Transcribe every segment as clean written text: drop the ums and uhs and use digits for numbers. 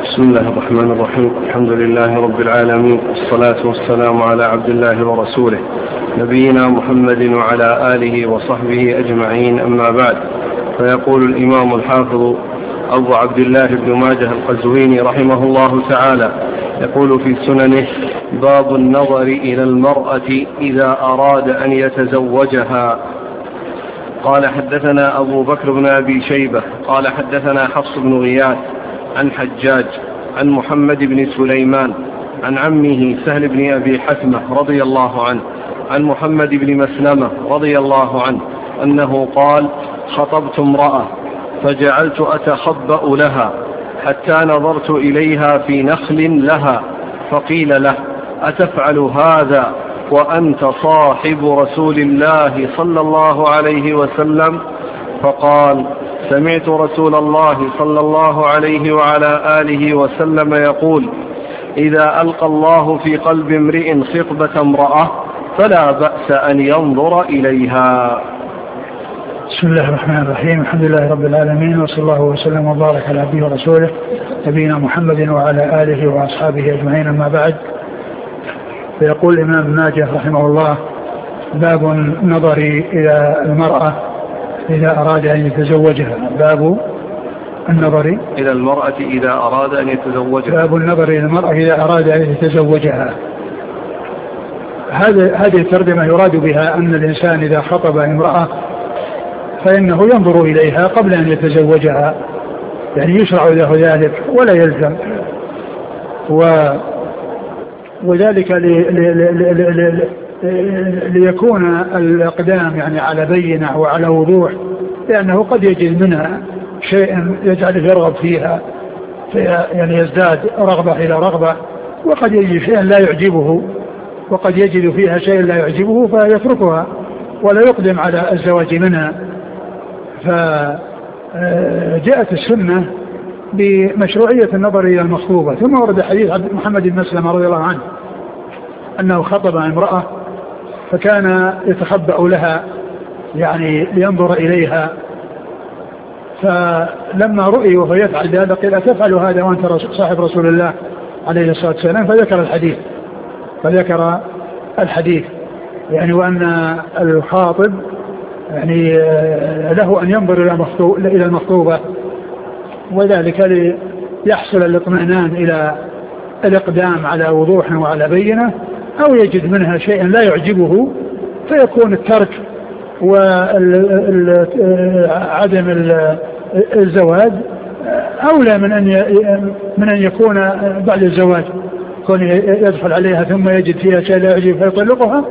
بسم الله الرحمن الرحيم. الحمد لله رب العالمين، والصلاة والسلام على عبد الله ورسوله نبينا محمد وعلى آله وصحبه أجمعين، أما بعد. فيقول الإمام الحافظ أبو عبد الله بن ماجه القزويني رحمه الله تعالى، يقول في سننه: باب النظر إلى المرأة إذا أراد أن يتزوجها. قال: حدثنا أبو بكر بن أبي شيبة قال حدثنا حفص بن غياث عن حجاج عن محمد بن سليمان عن عمه سهل بن أبي حثمة رضي الله عنه عن محمد بن مسلمة رضي الله عنه أنه قال: خطبت امرأة فجعلت أتخبأ لها حتى نظرت إليها في نخل لها، فقيل له: أتفعل هذا وأنت صاحب رسول الله صلى الله عليه وسلم؟ فقال: سمعت رسول الله صلى الله عليه وعلى آله وسلم يقول: إذا ألقى الله في قلب امرئ خطبة امرأة فلا بأس أن ينظر إليها. بسم الله الرحمن الرحيم. الحمد لله رب العالمين، وصلى الله وسلم وبارك على عبده ورسوله نبينا محمد وعلى آله وأصحابه أجمعين، أما بعد. فيقول الإمام ابن ماجه رحمه الله: باب النظر إلى المرأة إذا أراد أن يتزوجها. باب النظر إلى المرأة إذا أراد أن يتزوجها. باب النظر إلى المرأة إذا أراد أن يتزوجها. هذه الترجمة يراد بها أن الإنسان إذا خطب امرأة فإنه ينظر إليها قبل أن يتزوجها، يعني يشرع له ذلك ولا يلزم، وذلك ليكون الأقدام يعني على بينة وعلى وضوح، لأنه قد يجد منها شيء يجعله يرغب فيها، يعني يزداد رغبة إلى رغبة، وقد يجد شيئا لا يعجبه، وقد يجد فيها شيء لا يعجبه فيتركها ولا يقدم على الزواج منها. فجاءت السنة بمشروعية النظر إلى المخطوبة. ثم ورد حديث محمد بن مسلمة رضي الله عنه أنه خطب امرأة فكان يتخبأ لها يعني لينظر إليها، فلما رؤي وهو يفعل ذلك قيل: أتفعل هذا وأنت صاحب رسول الله عليه الصلاة والسلام؟ فذكر الحديث يعني وأن الخاطب يعني له أن ينظر إلى المخطوبة، وذلك ليحصل الاطمئنان إلى الإقدام على وضوح وعلى بينة، أو يجد منها شيئا لا يعجبه فيكون الترك وعدم الزواج أولى من أن يكون بعد الزواج، كون يدخل عليها ثم يجد فيها شيء لا يعجبه فيطلقها.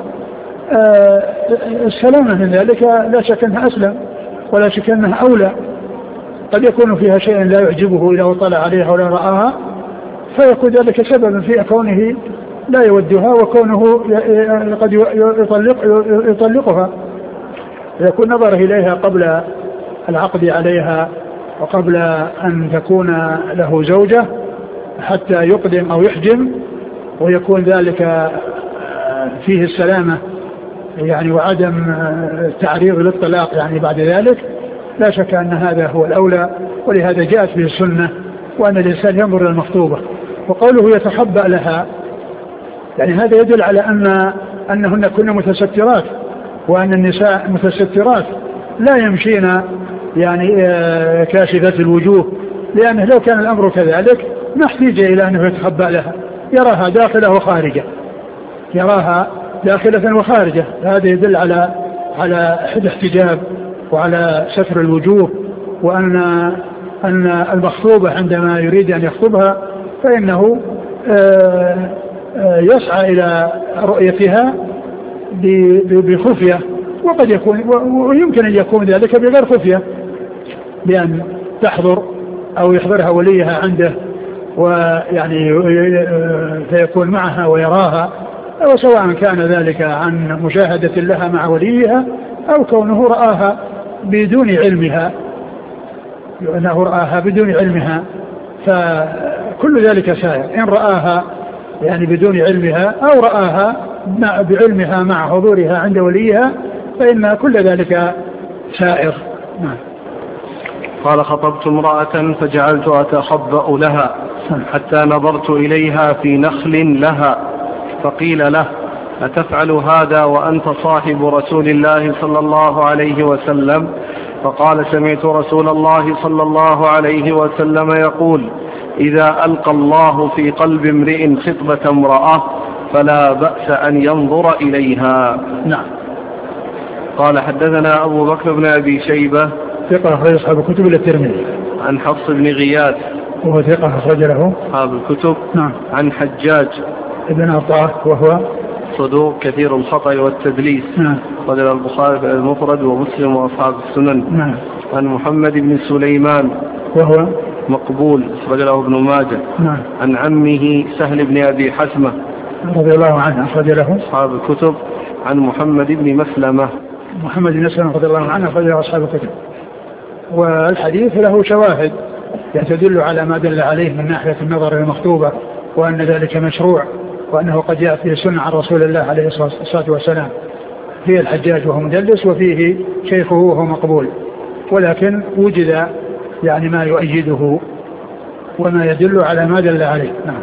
السلامة من ذلك لا شك أنها أسلم ولا شك أنها أولى. قد يكون فيها شيء لا يعجبه إذا طلع عليها ولا رآها، فيكون ذلك سببا في كونه لا يودها وكونه قد يطلقها. يكون نظره إليها قبل العقد عليها وقبل أن تكون له زوجة حتى يقدم أو يحجم، ويكون ذلك فيه السلامة يعني وعدم تعريض للطلاق يعني بعد ذلك. لا شك أن هذا هو الأولى، ولهذا جاءت به السنة وأن الإنسان ينظر إلى المخطوبة. وقوله يتخبأ لها يعني هذا يدل على أنهن كن متسترات، وأن النساء متسترات لا يمشين يعني كاشفات الوجوه، لأنه لو كان الأمر كذلك ما احتاج إلى أنه يتخبأ لها، يراها داخلة وخارجة، يراها داخلة وخارجة. هذا يدل على الاحتجاب وعلى ستر الوجوه، وأن المخطوبة عندما يريد أن يخطبها فإنه يسعى إلى رؤيتها بخفية، وقد يكون ويمكن أن يكون ذلك بغير خفية، بأن تحضر أو يحضرها وليها عنده ويعني فيكون معها ويراها، وسواء كان ذلك عن مشاهدة لها مع وليها أو كونه رآها بدون علمها، فكل ذلك سائر. إن رآها يعني بدون علمها أو رآها بعلمها مع حضورها عند وليها فإن كل ذلك سائر. قال: خطبت امرأة فجعلت أتخبأ لها حتى نظرت إليها في نخل لها، فقيل له: أتفعل هذا وأنت صاحب رسول الله صلى الله عليه وسلم؟ فقال: سمعت رسول الله صلى الله عليه وسلم يقول: إذا ألقى الله في قلب امرئ خطبة امرأة فلا بأس أن ينظر إليها. نعم. قال: حدثنا أبو بكر بن أبي شيبة ثقة أخرج أصحاب الكتب إلا الترمذي. عن حفص بن غياث وهو ثقة أخرج له أصحاب الكتب. نعم. عن حجاج ابن عطاء وهو صدوق كثير الخطأ والتدليس. نعم. قال البخاري في المفرد ومسلم وأصحاب السنن. نعم. عن محمد بن سليمان وهو مقبول أخرج له ابن ماجه. نعم. عن عمه سهل بن أبي حسمة رضي الله عنه أخرج له أصحاب الكتب. عن محمد بن مسلمة رضي الله عنه أخرج له أصحاب الكتب. والحديث له شواهد تدل على ما دل عليه من ناحية النظر المخطوبة، وأن ذلك مشروع، وأنه قد جاء فيه سنة عن رسول الله عليه الصلاة والسلام. فيه الحجاج وهو مدلس، وفيه شيخه وهو مقبول، ولكن وجد يعني ما يؤيده وما يدل على ما دل عليه. نعم.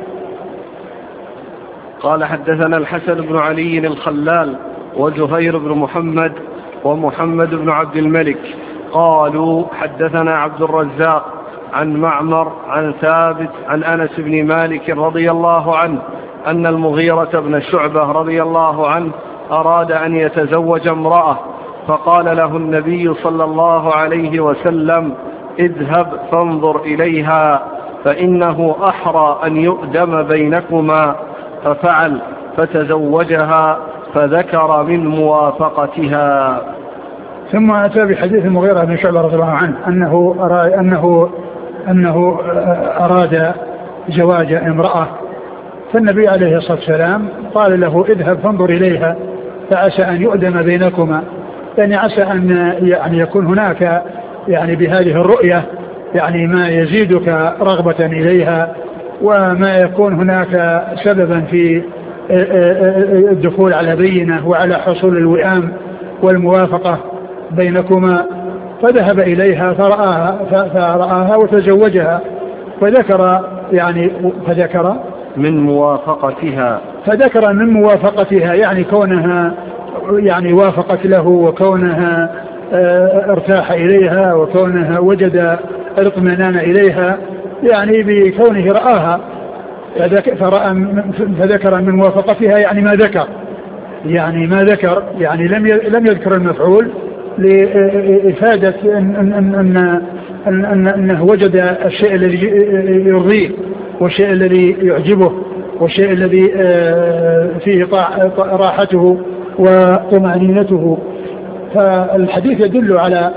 قال: حدثنا الحسن بن علي الخلال وزهير بن محمد ومحمد بن عبد الملك قالوا: حدثنا عبد الرزاق عن معمر عن ثابت عن أنس بن مالك رضي الله عنه أن المغيرة بن شعبة رضي الله عنه أراد أن يتزوج امرأة، فقال له النبي صلى الله عليه وسلم: اذهب فانظر إليها فإنه أحرى أن يؤدم بينكما. ففعل فتزوجها، فذكر من موافقتها. ثم أتى بحديث المغيرة بن شعبة رضي الله عنه أنه أراد زواج امرأة، فالنبي عليه الصلاة والسلام قال له: اذهب فانظر إليها فعسى أن يؤدم بينكما، يعني عسى أن يعني يكون هناك يعني بهذه الرؤية يعني ما يزيدك رغبة إليها، وما يكون هناك سببا في الدخول على بينة وعلى حصول الوئام والموافقة بينكما. فذهب إليها فرآها وتزوجها، فذكر من موافقتها يعني كونها يعني وافقت له، وكونها ارتاح إليها، وكونها وجد الاطمئنان إليها، يعني بكونه رآها فذكر من موافقتها يعني ما ذكر يعني لم يذكر المفعول لإفادة أنه وجد الشيء الذي يرضيه، والشيء الذي يعجبه، والشيء الذي فيه راحته وطمأنينته. فالحديث يدل على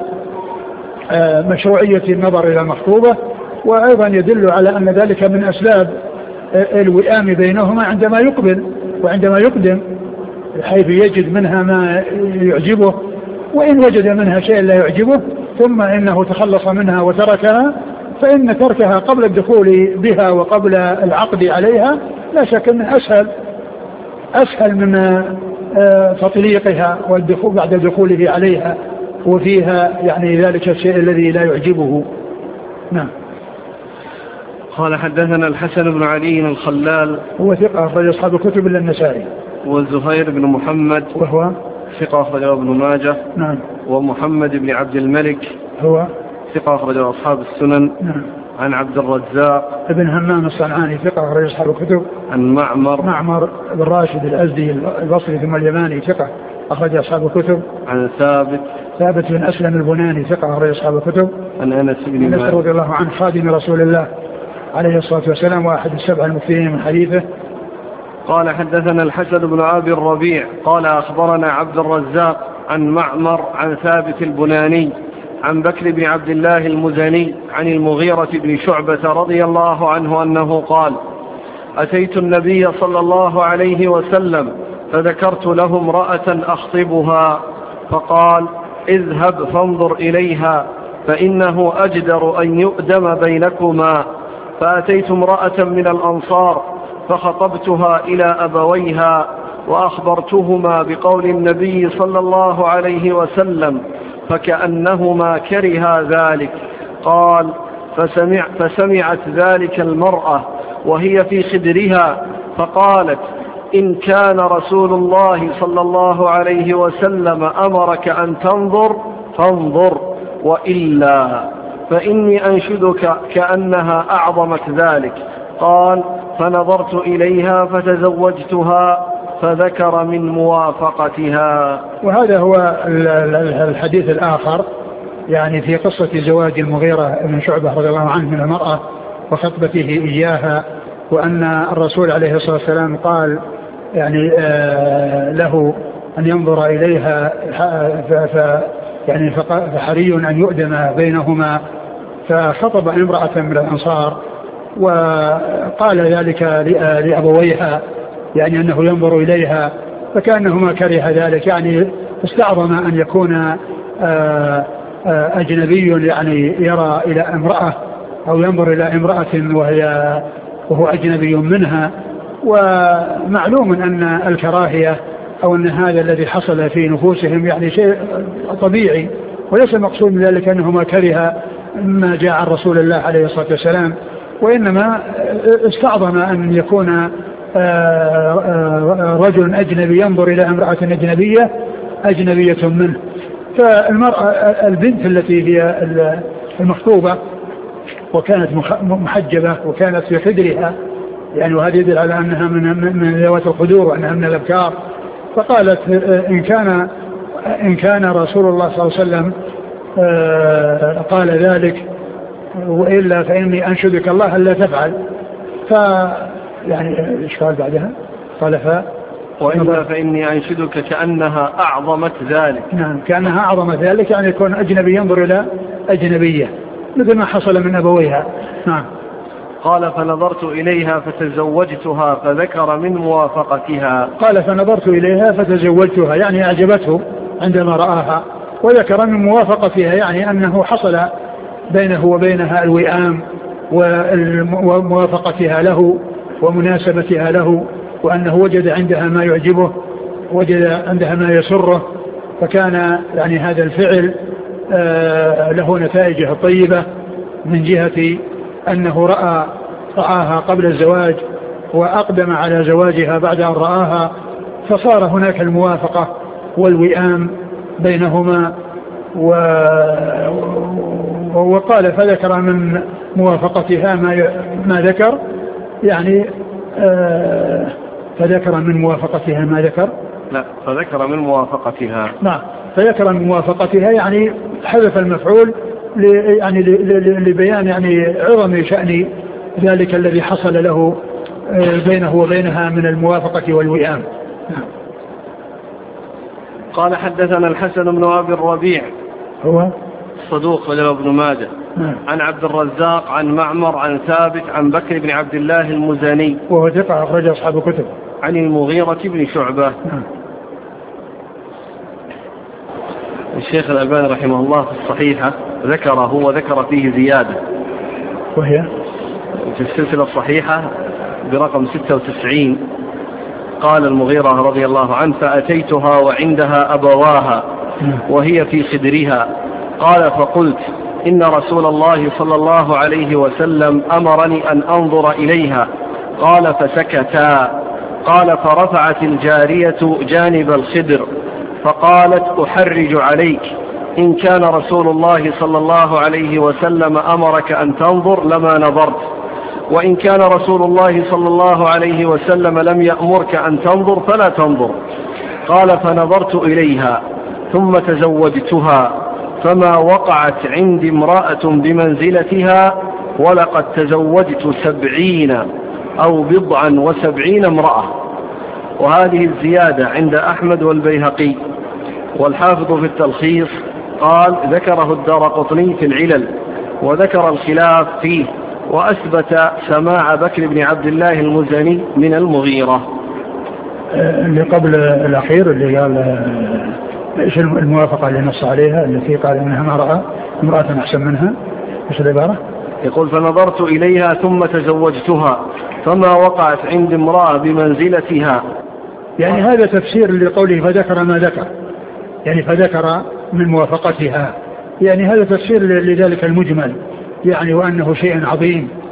مشروعية النظر إلى المخطوبة، وأيضا يدل على أن ذلك من أسباب الوئام بينهما عندما يقبل وعندما يقدم، حيث يجد منها ما يعجبه، وإن وجد منها شيء لا يعجبه ثم إنه تخلص منها وتركها، فإن تركها قبل الدخول بها وقبل العقد عليها لا شك أنه أسهل من تطليقها والدخول بعد دخوله عليها وفيها يعني ذلك الشيء الذي لا يعجبه. نعم. قال: حدثنا الحسن بن علي الخلال هو ثقة أخرج أصحاب الكتب إلا النسائي. والزهير بن محمد وهو ثقة أخرج ابن ماجه. نعم. ومحمد بن عبد الملك هو ثقة أخرج أصحاب السنن. نعم. عن عبد الرزاق ابن همام الصنعاني ثقة أخرج أصحاب الكتب. عن معمر بن راشد الأزدي البصري ثم اليماني ثقة أخرج أصحاب الكتب. عن ثابت بن أسلم البناني ثقة أخرج أصحاب الكتب. عن أنس بن مالك رضي الله عنه خادم رسول الله عليه الصلاة والسلام وأحد السبع المكثرين من حديثه. قال: حدثنا الحسن بن أبي الربيع قال: أخبرنا عبد الرزاق عن معمر عن ثابت البناني عن بكر بن عبد الله المزني عن المغيرة بن شعبة رضي الله عنه أنه قال: أتيت النبي صلى الله عليه وسلم فذكرت له امرأة أخطبها، فقال: اذهب فانظر إليها فإنه أجدر أن يؤدم بينكما. فأتيت امرأة من الأنصار فخطبتها إلى أبويها وأخبرتهما بقول النبي صلى الله عليه وسلم، فكأنهما كرها ذلك. قال: فسمعت ذلك المرأة وهي في خدرها، فقالت: إن كان رسول الله صلى الله عليه وسلم أمرك أن تنظر فانظر، وإلا فإني أنشدك كأنها أعظمت ذلك. قال: فنظرت إليها فتزوجتها، فذكر من موافقتها. وهذا هو الحديث الآخر، يعني في قصة زواج المغيرة بن شعبة رضي الله عنه من المرأة وخطبته إياها، وأن الرسول عليه الصلاة والسلام قال يعني له أن ينظر إليها، فحري أن يؤدم بينهما. فخطب امرأة من الأنصار وقال ذلك لأبويها، يعني أنه ينظر إليها، فكأنهما كره ذلك، يعني استعظم أن يكون أجنبي يعني يرى إلى امرأة أو ينظر إلى امرأة وهو أجنبي منها. ومعلوم أن الكراهية أو أن هذا الذي حصل في نفوسهم يعني شيء طبيعي، وليس مقصود من ذلك أنهما كره ما جاء عن رسول الله عليه الصلاة والسلام، وإنما استعظم أن يكون رجل أجنبي ينظر إلى امرأة أجنبية منه. فالمرأة البنت التي هي المخطوبة وكانت محجبة وكانت في خدرها، يعني وهذا يدل على أنها من ذوات الخدور وأنها من الأبكار. فقالت: إن كان رسول الله صلى الله عليه وسلم قال ذلك، وإلا فإني أنشدك الله ألا تفعل. يعني إيش قال بعدها؟ قال وإلا فإني أنشدك كأنها أعظمت ذلك. نعم، كأنها أعظمت ذلك، يعني يكون أجنبي ينظر إلى أجنبية مثل ما حصل من أبويها. نعم. قال: فنظرت إليها فتزوجتها، فذكر من موافقتها. قال: فنظرت إليها فتزوجتها، يعني أعجبته عندما رآها، وذكر من موافقتها، يعني أنه حصل بينه وبينها الوئام وموافقتها له ومناسبتها له، وأنه وجد عندها ما يعجبه، وجد عندها ما يسره، فكان يعني هذا الفعل له نتائجه الطيبة من جهة أنه رآها قبل الزواج وأقدم على زواجها بعد أن رآها، فصار هناك الموافقة والوئام بينهما. وقال: فذكر من موافقتها ما ذكر، يعني فذكر من موافقتها ما ذكر. لا، فذكر من موافقتها. نعم، فذكر من موافقتها، يعني حذف المفعول يعني لبيان يعني عظم شأن ذلك الذي حصل له بينه وبينها من الموافقة والوئام. نعم. قال: حدثنا الحسن بن أبي الربيع هو صدوق وله ابن ماجه. نعم. عن عبد الرزاق عن معمر عن ثابت عن بكر بن عبد الله المزني وهو ثقة أخرج أصحاب الكتب. عن المغيرة بن شعبة. نعم. الشيخ الألباني رحمه الله في الصحيحة وذكر فيه زيادة، وهي في السلسلة الصحيحة برقم 96. قال المغيرة رضي الله عنه: فأتيتها وعندها أبواها وهي في خدرها. قال: فقلت: إن رسول الله صلى الله عليه وسلم أمرني أن أنظر إليها. قال: فسكتا. قال: فرفعت الجارية جانب الخدر فقالت: أحرج عليك، إن كان رسول الله صلى الله عليه وسلم أمرك أن تنظر لما نظرت، وإن كان رسول الله صلى الله عليه وسلم لم يأمرك أن تنظر فلا تنظر. قال: فنظرت إليها ثم تزوجتها، فما وقعت عندي امرأة بمنزلتها، ولقد تزوجت 70 أو 79 امرأة. وهذه الزيادة عند أحمد والبيهقي. والحافظ في التلخيص قال: ذكره الدارقطني في العلل، وذكر الخلاف فيه، وأثبت سماع بكر بن عبد الله المزني من المغيرة. اللي قبل الأخير اللي قال إيش الموافقة اللي نص عليها، التي قال إنها ما رأى امرأة أحسن منها، إيش العبارة؟ يقول: فنظرت إليها ثم تزوجتها، فما وقعت عند امرأة بمنزلتها. يعني هذا تفسير لقوله فذكر ما ذكر، يعني فذكر من موافقتها، يعني هذا تفسير لذلك المجمل، يعني وأنه شيء عظيم،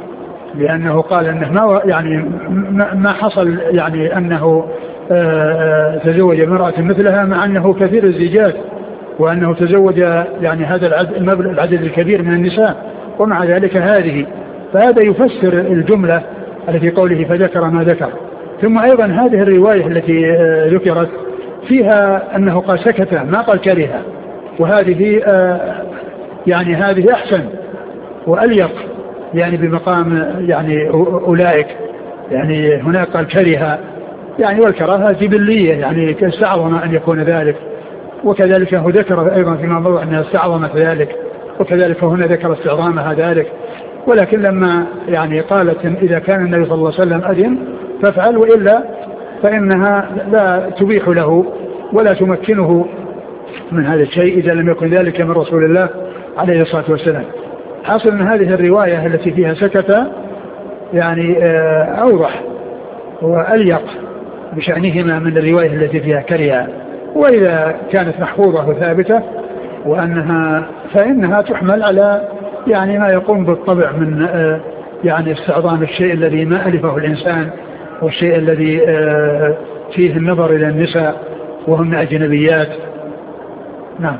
لأنه قال أنه ما حصل يعني أنه تزوج امرأة مثلها مع أنه كثير الزيجات، وأنه تزوج يعني هذا العدد الكبير من النساء، ومع ذلك هذه، فهذا يفسر الجملة التي قوله فذكر ما ذكر. ثم أيضا هذه الرواية التي ذكرت فيها أنه قال سكت ما قال كره، وهذه يعني هذه أحسن وأليق يعني بمقام يعني أولئك. يعني هناك قال كره يعني، والكراهة جبلية يعني استعظم أن يكون ذلك، وكذلك هو ذكر أيضا فيما موضع أنها استعظمت ذلك، وكذلك هنا ذكر استعظامها ذلك. ولكن لما يعني قالت إذا كان النبي صلى الله عليه وسلم أذن فافعل، وإلا فإنها لا تبيح له ولا تمكنه من هذا الشيء إذا لم يكن ذلك من رسول الله عليه الصلاة والسلام. حاصل من هذه الرواية التي فيها سكت يعني أوضح وأليق بشأنهما من الرواية التي فيها كره. وإذا كانت محفوظة وثابتة فإنها تحمل على يعني ما يقوم بالطبع من يعني استعظام الشيء الذي ما ألفه الإنسان، والشيء الذي فيه النظر إلى النساء وهن أجنبيات. نعم.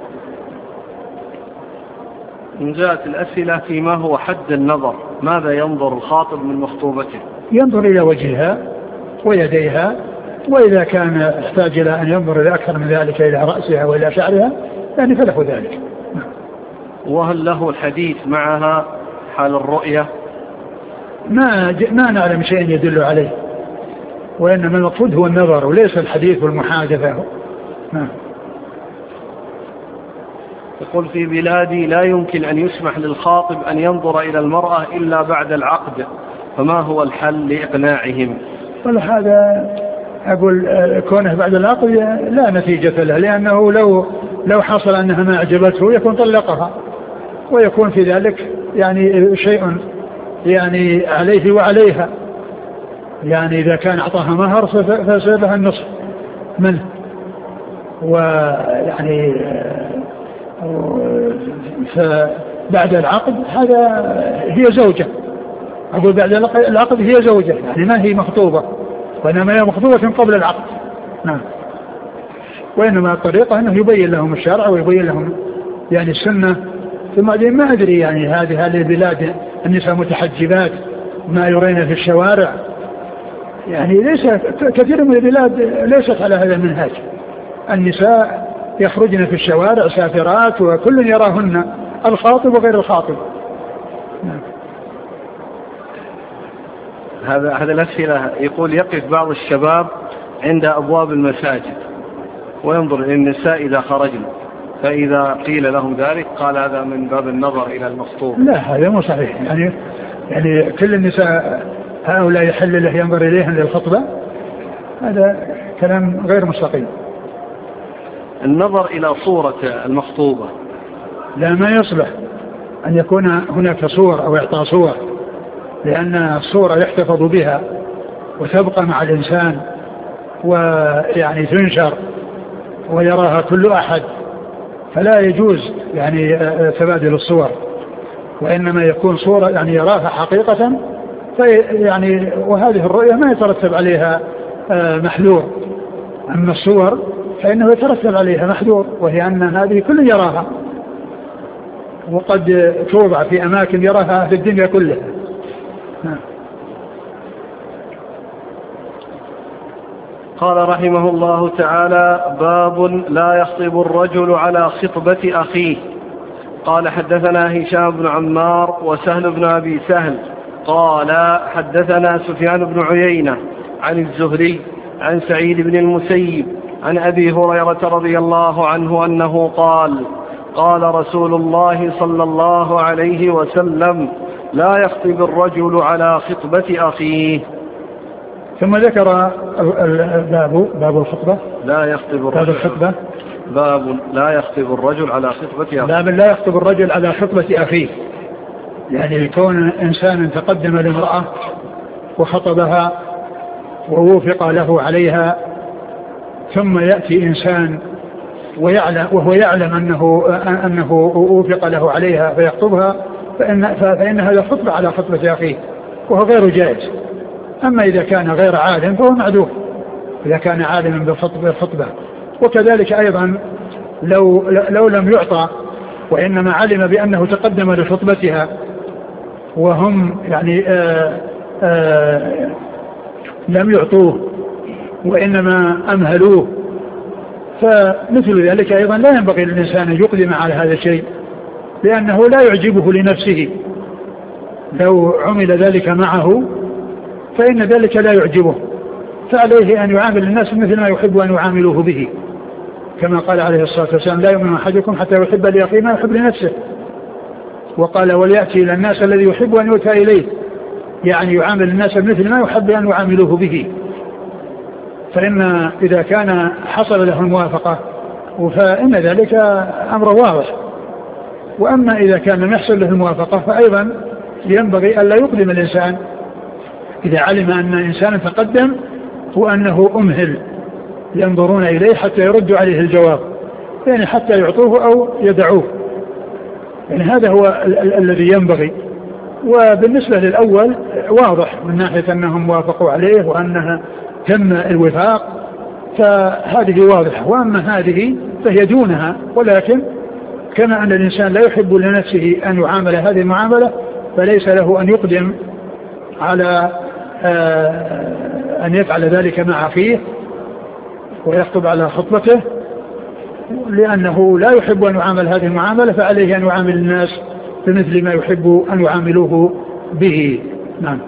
إن جاءت الأسئلة فيما هو حد النظر، ماذا ينظر الخاطب من مخطوبته؟ ينظر إلى وجهها ويديها، وإذا كان احتاج إلى أن ينظر إلى أكثر من ذلك إلى رأسها وإلى شعرها يعني فله ذلك. وهل له الحديث معها حال الرؤية؟ ما نعلم شيء يدل عليه، وإنما المقصود هو النظر وليس الحديث والمحادثة. يقول في بلادي لا يمكن أن يسمح للخاطب أن ينظر إلى المرأة إلا بعد العقد، فما هو الحل لإقناعهم؟ هذا أقول كونه بعد العقد لا نتيجة له، لأنه لو حصل أنها ما أعجبته يكون طلقها، ويكون في ذلك يعني شيء يعني عليه وعليها. يعني إذا كان أعطاها مهر فسير لها النصف منه، ويعني فبعد العقد هذا هي زوجة. أقول بعد العقد هي زوجة يعني ما هي مخطوبة، وإنما هي مخطوبة قبل العقد. نعم. وإنما الطريقة أنه يبين لهم الشرع ويبين لهم يعني السنة. ثم ما أدري يعني هذه البلاد النساء متحجبات ما يرين في الشوارع، يعني ليس كثير من البلاد ليست على هذا المنهج. النساء يخرجن في الشوارع سافرات وكل يراهن، الخاطب وغير الخاطب. نعم. هذا الأسئلة يقول يقف بعض الشباب عند أبواب المساجد وينظر إلى النساء إذا خرجن، فإذا قيل لهم ذلك قال هذا من باب النظر إلى المخطوب. لا هذا مو صحيح. يعني كل النساء هؤلاء يحل له ينظر إليهن للخطبة؟ هذا كلام غير مستقيم. النظر إلى صورة المخطوبة لا، ما يصلح أن يكون هناك صور أو إعطاء صور، لأن الصورة يحتفظ بها وتبقى مع الإنسان ويعني تنشر ويراها كل أحد، فلا يجوز يعني تبادل الصور، وإنما يكون صورة يعني يراها حقيقة يعني، وهذه الرؤية ما يترتب عليها محذور. أما الصور فإنه يترتب عليها محذور، وهي أن هذه كل يراها، وقد توضع في أماكن يراها في الدنيا كلها. قال رحمه الله تعالى: باب لا يخطب الرجل على خطبة أخيه. قال حدثنا هشام بن عمار وسهل بن أبي سهل قال حدثنا سفيان بن عيينة عن الزهري عن سعيد بن المسيب عن أبي هريرة رضي الله عنه أنه قال: قال رسول الله صلى الله عليه وسلم: لا يخطب الرجل على خطبة أخيه. ثم ذكر باب الخطبة. لا يخطب الرجل. باب لا يخطب الرجل على خطبة أخيه. باب لا يخطب الرجل على خطبة أخيه، يعني يكون إنسان تقدم لامرأة وخطبها ووفق له عليها، ثم يأتي إنسان وهو يعلم أنه وفق له عليها فيخطبها، فإن هذا خطبة على خطبة أخيه، وهو غير جائز. أما إذا كان غير عالم فهو معذور إذا كان عالما بالخطبة. وكذلك أيضا لو لم يعطى وإنما علم بأنه تقدم لخطبتها وهم يعني لم يعطوه وإنما أمهلوه، فمثل ذلك أيضا لا ينبغي للإنسان أن يقدم على هذا الشيء لأنه لا يعجبه لنفسه. لو عمل ذلك معه فإن ذلك لا يعجبه، فعليه أن يعامل الناس مثل ما يحب أن يعاملوه به، كما قال عليه الصلاة والسلام لا يؤمن أحدكم حتى يحب لأخيه ما يحب لنفسه. وقال وليأتي إلى الناس الذي يحب أن يؤتى إليه، يعني يعامل الناس مثل ما يحب أن يعاملوه به. فإن إذا كان حصل له الموافقة فإن ذلك أمر واضح. وأما إذا كان لم يحصل له الموافقة فأيضا ينبغي أن لا يقدم الإنسان إذا علم أن إنسانا تقدم وأنه أمهل ينظرون إليه حتى يردوا عليه الجواب، يعني حتى يعطوه أو يدعوه. يعني هذا هو الذي ينبغي. وبالنسبة للأول واضح من ناحية أنهم وافقوا عليه وأنها تم الوفاق فهذه واضحة. وأما هذه فهي دونها، ولكن كما أن الإنسان لا يحب لنفسه أن يعامل هذه المعاملة فليس له أن يقدم على أن يفعل ذلك مع أخيه ويخطب على خطبته لأنه لا يحب أن يعامل هذه المعاملة، فعليه أن يعامل الناس بمثل ما يحب أن يعاملوه به. نعم.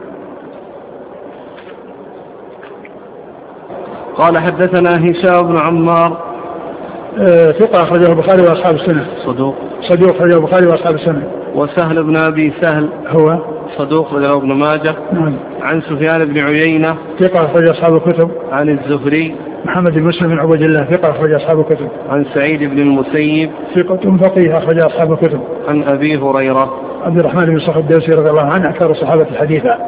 قال حدثنا هشام بن عمار ثقة أخرجه البخاري وأصحاب السنة. صدوق أخرجه البخاري وأصحاب السنة. وسهل بن أبي سهل هو صدوق أخرجه ابن ماجه. نعم. عن سفيان بن عيينة ثقة أخرج أصحاب الكتب. عن الزهري محمد بن مسلم بن عبد الله ثقة أخرج أصحاب الكتب. عن سعيد بن المسيب ثقة فقيه أخرج أصحاب الكتب. عن أبي هريرة عبد الرحمن بن صخر الدوسي رضي الله عنه أكثر الصحابة حديثا.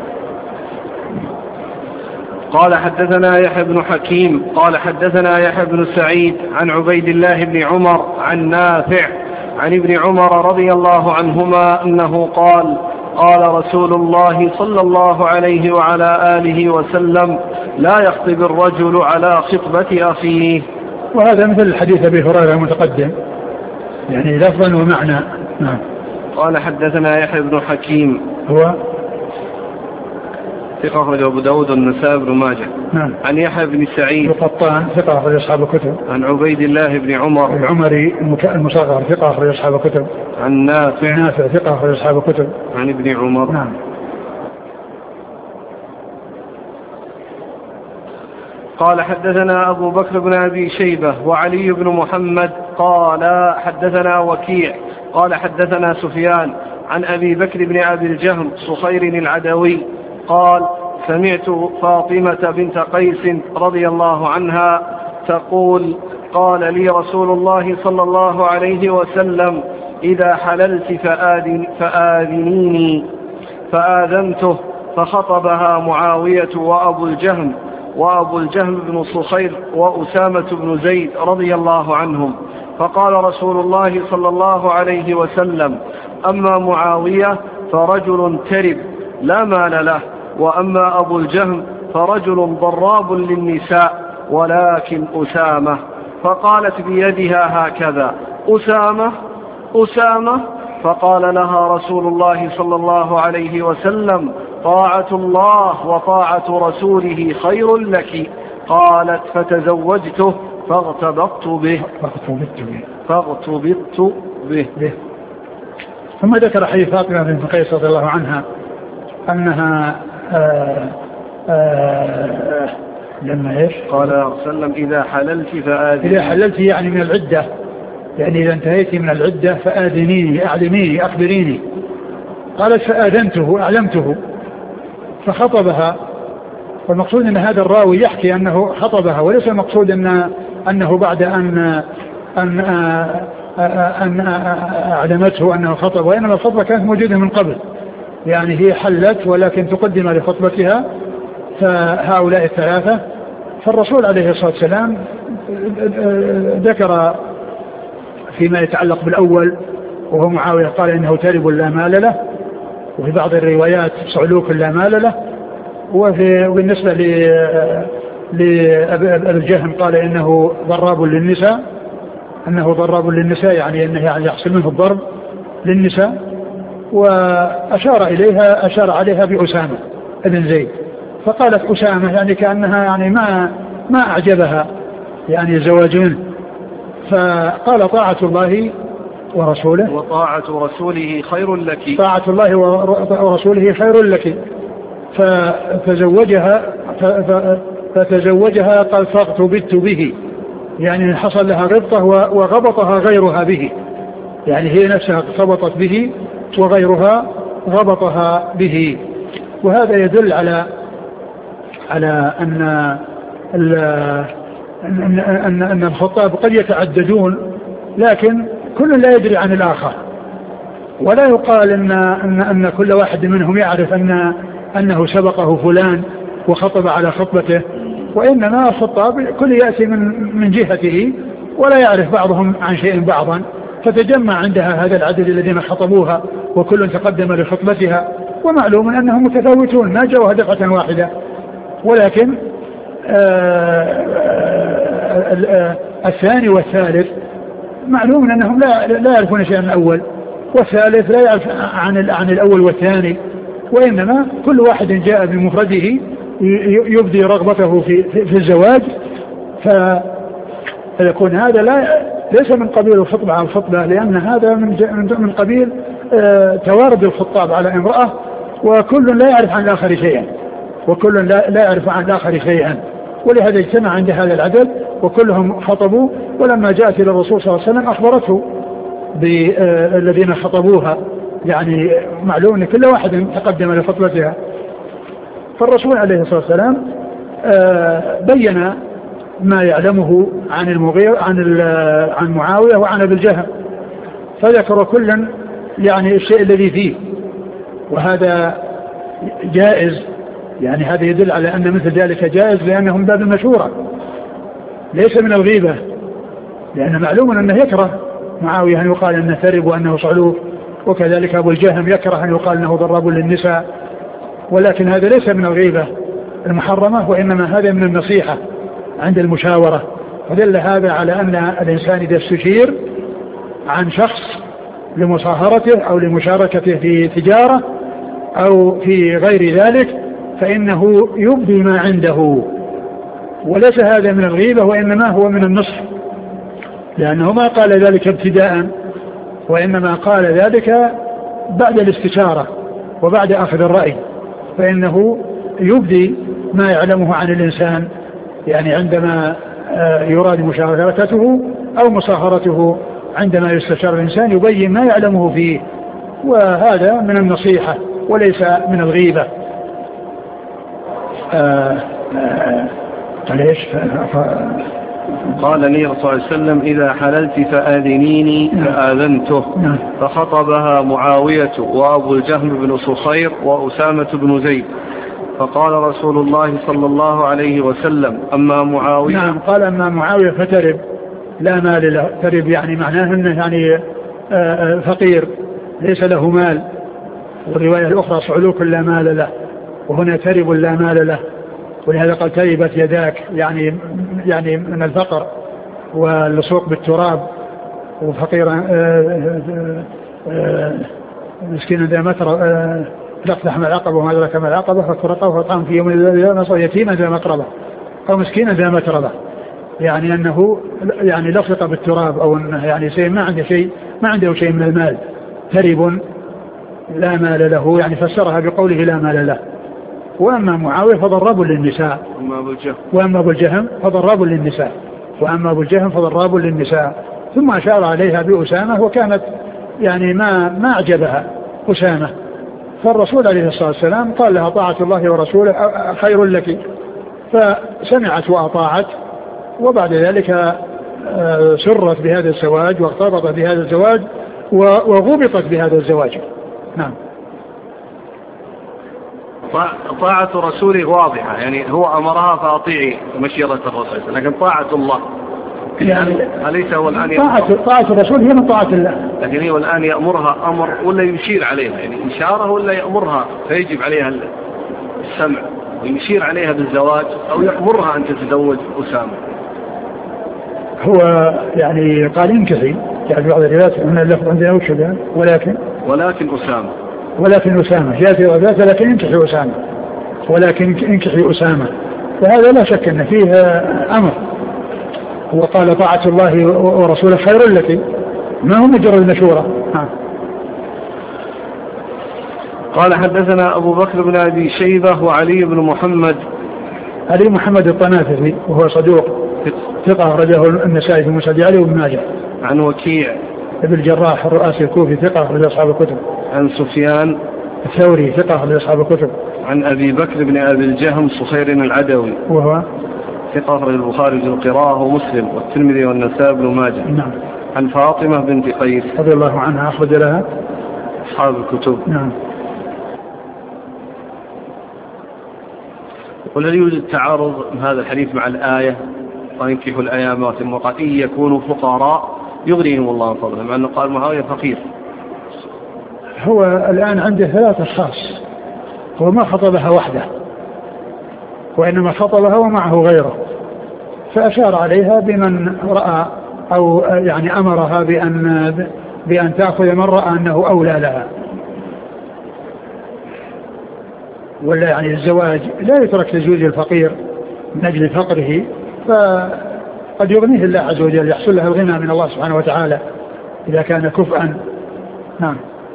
قال حدثنا يحيى بن حكيم قال حدثنا يحيى بن سعيد عن عبيد الله بن عمر عن نافع عن ابن عمر رضي الله عنهما أنه قال قال رسول الله صلى الله عليه وعلى آله وسلم لا يخطب الرجل على خطبة أخيه. وهذا مثل الحديث أبي هريرة المتقدم يعني لفظا ومعنى. نعم. قال حدثنا يحيى بن حكيم هو ثقة أخرجه أبو داود والنسائي بن ماجه. نعم. عن يحيى بن سعيد القطان ثقة أخرج أصحاب الكتب. عن عبيد الله بن عمر العمري المصغر ثقة أخرج أصحاب الكتب. عن نافع ثقة أخرج أصحاب الكتب. عن ابن عمر. نعم. قال حدثنا أبو بكر بن أبي شيبة وعلي بن محمد قال حدثنا وكيع قال حدثنا سفيان عن أبي بكر بن أبي الجهم صخير العدوي قال سمعت فاطمة بنت قيس رضي الله عنها تقول قال لي رسول الله صلى الله عليه وسلم إذا حللت فآذنيني فآذنته فخطبها معاوية وأبو الجهم بن صخير وأسامة بن زيد رضي الله عنهم. فقال رسول الله صلى الله عليه وسلم أما معاوية فرجل ترب لا مال له، وأما أبو الجهم فرجل ضراب للنساء ولكن أسامة. فقالت بيدها هكذا أسامة. فقال لها رسول الله صلى الله عليه وسلم طاعة الله وطاعة رسوله خير لك. قالت فتزوجته فاغتبطت به. ثم ذكر حديث فاطمة بنت قيس رضي الله عنها أنها لما إيش قال صلى الله عليه وسلم إذا حللت يعني من العدة، يعني إذا انتهيت من العدة فآذنيني أعلميني أخبريني. قالت فآذنته وأعلمته فخطبها. والمقصود أن هذا الراوي يحكي أنه خطبها، وليس المقصود أنه بعد أن أعلمته أنه خطب، وإنما الخطبة كانت موجودة من قبل، يعني هي حلت ولكن تقدم لخطبتها فهؤلاء الثلاثة. فالرسول عليه الصلاة والسلام ذكر فيما يتعلق بالأول وهو معاوية قال إنه تارب لا مال له، وفي بعض الروايات صعلوك لا مال له. وبالنسبة لأبي الجهم قال إنه ضراب للنساء يعني أنه يعني يحصل منه الضرب للنساء. وأشار عليها بأسامة ابن زيد، فقالت أسامة يعني كأنها يعني ما أعجبها يعني زواج منه، فقال طاعة الله ورسوله وطاعة رسوله خير لك، طاعة الله ورسوله خير لك. فتزوجها قال فاغتبت به، يعني حصل لها غبطة وغبطها غيرها به، يعني هي نفسها ارتبطت به وغيرها غبطها به. وهذا يدل على أن الخطاب قد يتعددون، لكن كل لا يدري عن الآخر، ولا يقال أن كل واحد منهم يعرف أنه سبقه فلان وخطب على خطبته، وإنما الخطاب كل يأتي من جهته ولا يعرف بعضهم عن شيء بعضا، فتجمع عندها هذا العدد الذين خطبوها وكل تقدم لخطبتها، ومعلوم أنهم متفاوتون ما جاءوا دفعة واحدة. ولكن الثاني والثالث معلوم أنهم لا يعرفون شيئا عن الأول، والثالث لا يعرف عن الأول والثاني، وإنما كل واحد جاء بمفرده يبدي رغبته في الزواج، فيكون هذا ليس من قبيل الخطبة على الخطبة، لأن هذا من قبيل توارد الخطاب على امرأة، وكل لا يعرف عن الآخر شيئا، ولهذا اجتمع عند هذا العدد وكلهم خطبوا. ولما جاءت إلى الرسول صلى الله عليه وسلم أخبرته بالذين خطبوها، يعني معلوم أن كل واحد تقدم لخطبتها. فالرسول عليه الصلاة والسلام بين ما يعلمه عن المغيرة عن معاوية وعن أبي الجهم، فذكر كلا يعني الشيء الذي فيه، وهذا جائز، يعني هذا يدل على أن مثل ذلك جائز، لأنه من باب المشورة ليس من الغيبة، لأن معلوم أنه يكره معاوية أن يقال أنه ثرب وأنه صعلوك، وكذلك أبو الجهم يكره أن يقال أنه ضراب للنساء، ولكن هذا ليس من الغيبة المحرمة، وإنما هذا من النصيحة عند المشاورة. ودل هذا على أن الإنسان إذا استشير عن شخص لمصاهرته أو لمشاركته في تجارة أو في غير ذلك فإنه يبدي ما عنده، وليس هذا من الغيبة، وإنما هو من النصح، لأنه ما قال ذلك ابتداء، وإنما قال ذلك بعد الاستشارة وبعد أخذ الرأي، فإنه يبدي ما يعلمه عن الإنسان، يعني عندما يراد مشاركته أو مصاهرته، عندما يستشار الإنسان يبين ما يعلمه فيه، وهذا من النصيحة وليس من الغيبة. قال لي صلى الله عليه وسلم إذا حللت فآذنيني فآذنته. فخطبها معاوية وأبو الجهم بن صخير وأسامة بن زيد، فقال رسول الله صلى الله عليه وسلم أما معاوية. نعم، قال أما معاوية فترب لا مال له. ترب يعني معناه أنه يعني فقير ليس له مال، والرواية الأخرى صعلوك لا مال له، وهنا ترب لا مال له، ولهذا قال تربت يداك، يعني من الفقر واللصوق بالتراب، وفقيرا مسكينا ذا متربة لقتحم العقبة وما أدرك ما العقبة فكرقه فطعم في يوم نصر يتيما ذا مقربة أو مسكينا ذا متربة، يعني أنه يعني لصق بالتراب، أو أنه يعني شيء ما عنده شيء من المال. ترب لا مال له، يعني فسرها بقوله لا مال له. وأما معاوية فضراب للنساء، وأما أبو الجهم فضراب للنساء. ثم أشار عليها بأسامة، وكانت يعني ما أعجبها أسامة، فالرسول عليه الصلاة والسلام قال لها طاعة الله ورسوله خير لك، فسمعت وأطاعت، وبعد ذلك سرت بهذا الزواج واغتبطت بهذا الزواج وغبطت بهذا الزواج. نعم. طاعة رسوله واضحة، يعني هو أمرها فأطيعي مشيرة الرسول، لكن طاعة الله يعني أليس هو الآن طاعة الرسول هي من طاعة الله، لكن هو الآن يأمرها أمر ولا يشير عليها، يعني إشارة ولا يأمرها فيجب عليها السمع ويشير عليها بالزواج، أو يأمرها أن تتزوج أسامة؟ هو يعني قال انكحي، يعني بعض الروايات من اللفظ عندنا وكذا ولكن أسامة يأتي وذات، لكن انكحي أسامة، ولكن انكحي أسامة، فهذا لا شك أن فيه أمر. وقال طاعة الله ورسوله خير لك، ما هو مجرد مشورة. قال حدثنا أبو بكر بن أبي شيبة وعلي بن محمد. علي محمد الطنافسي وهو صدوق ثقة أخرجه النسائي في مسند علي وابن ماجه. عن وكيع ابن الجراح الرؤاسي الكوفي ثقة أخرج أصحاب الكتب. عن سفيان الثوري ثقة أخرج أصحاب الكتب. عن أبي بكر بن أبي الجهم صخير العدوي وهو ثقة أخرج البخاري في القراءة ومسلم والترمذي والنسائي بن ماجه. نعم. عن فاطمة بنت قيس رضي الله عنها أخرج لها أصحاب الكتب. نعم. ولا يوجد تعارض هذا الحديث مع الآية وينكحوا الأيام وقال إن يكونوا فقراء يغنيهم الله من فضله، مع أنه قال معاوية فقير. هو الآن عنده 3 أشخاص، هو ما خطبها وحده وإنما خطبها ومعه غيره، فأشار عليها بمن رأى أو يعني أمرها بأن تأخذ من رأى أنه أولى لها. ولا يعني الزواج لا يترك تزويج الفقير من أجل فقره، فقد يغنيه الله عز وجل، يحصل له الغنى من الله سبحانه وتعالى إذا كان كفءا. نعم.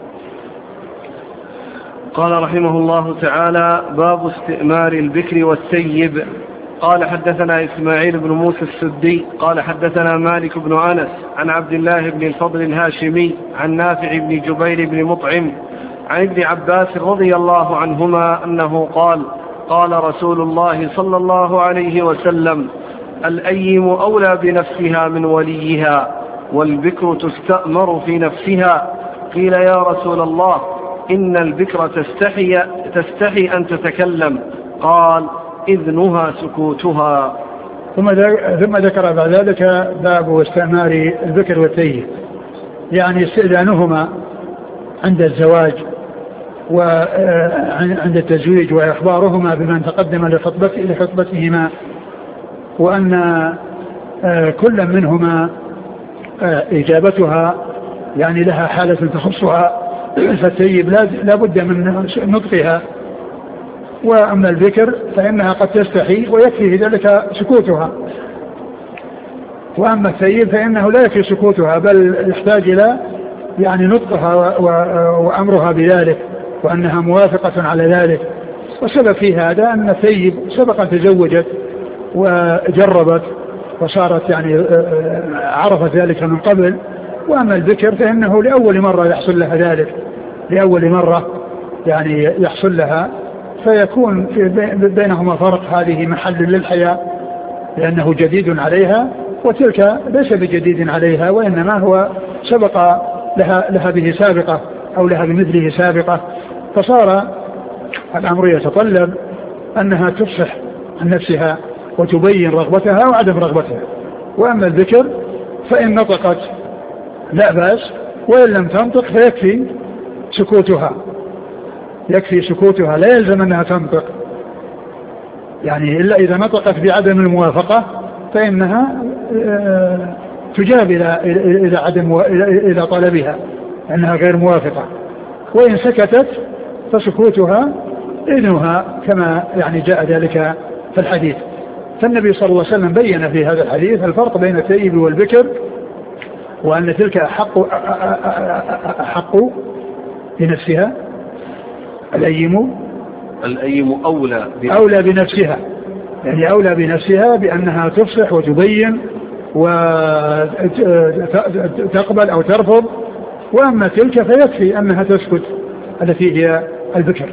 قال رحمه الله تعالى: باب استئمار البكر والثيب. قال حدثنا إسماعيل بن موسى السدي قال حدثنا مالك بن أنس عن عبد الله بن الفضل الهاشمي عن نافع بن جبير بن مطعم عن ابن عباس رضي الله عنهما أنه قال: قال رسول الله صلى الله عليه وسلم: الأيم أولى بنفسها من وليها، والبكر تستأمر في نفسها. قيل: يا رسول الله، إن البكر تستحي أن تتكلم. قال: إذنها سكوتها. ثم ذكر بعد ذلك باب استئمار البكر والثيب، يعني استئذانهما عند الزواج وعند التزويج، وإخبارهما بمن تقدم لخطبتهما، وأن كل منهما إجابتها يعني لها حالة تخصها، فالثيب لا بد من نطقها، وأما البكر فإنها قد تستحي ويكفي ذلك سكوتها، وأما الثيب فإنه لا يكفي سكوتها بل يحتاج إلى يعني نطقها وأمرها بذلك، وأنها موافقة على ذلك. والسبب في هذا أن الثيب سبقا تزوجت وجربت وصارت يعني عرفت ذلك من قبل، وأما البكر فإنه لأول مرة يحصل لها ذلك، لأول مرة يعني يحصل لها، فيكون بينهما فرق، هذه محل للحياة لأنه جديد عليها، وتلك ليس بجديد عليها وإنما هو سبق لها به سابقة أو لها بمثله سابقة، فصار الأمر يتطلب أنها تفصح عن نفسها وتبين رغبتها وعدم رغبتها. وأما الذكر فإن نطقت لا بأس، وإن لم تنطق فيكفي سكوتها، يكفي سكوتها، لا يلزم أنها تنطق، يعني إلا إذا نطقت بعدم الموافقة فإنها تجاب إلى طلبها أنها غير موافقة، وإن سكتت فسكوتها إذنها كما يعني جاء ذلك في الحديث. فالنبي صلى الله عليه وسلم بين في هذا الحديث الفرق بين الثيب والبكر، وأن تلك أحق بنفسها، الأيم أولى بنفسها، يعني أولى بنفسها بأنها تفصح وتبين وتقبل أو ترفض، وأما تلك فيكفي أنها تسكت التي هي البكر.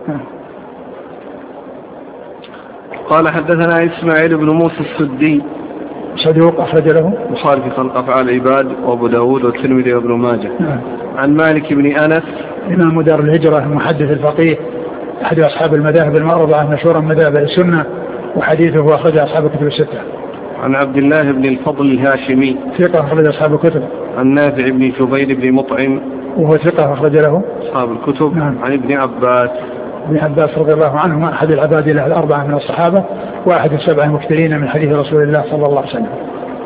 قال حدثنا إسماعيل بن موسى السدي صدوق أخرج له البخاري في خلق أفعال العباد وأبو داود والترمذي وابن ماجه. عن مالك بن أنس إمام دار الهجرة المحدث الفقيه أحد أصحاب المذاهب المعروفة مشهورا مذاهب السنة، وحديثه أخرج أصحاب الكتب الستة. عن عبد الله بن الفضل الهاشمي ثقة أخرج أصحاب الكتب. عن نافع بن جبير بن مطعم وهو ثقة أخرج له أصحاب الكتب. نعم. عن ابن عباس رضي الله عنهما أحد العباد له الأربعة من الصحابة وأحد السبع المكثرين من حديث رسول الله صلى الله عليه وسلم.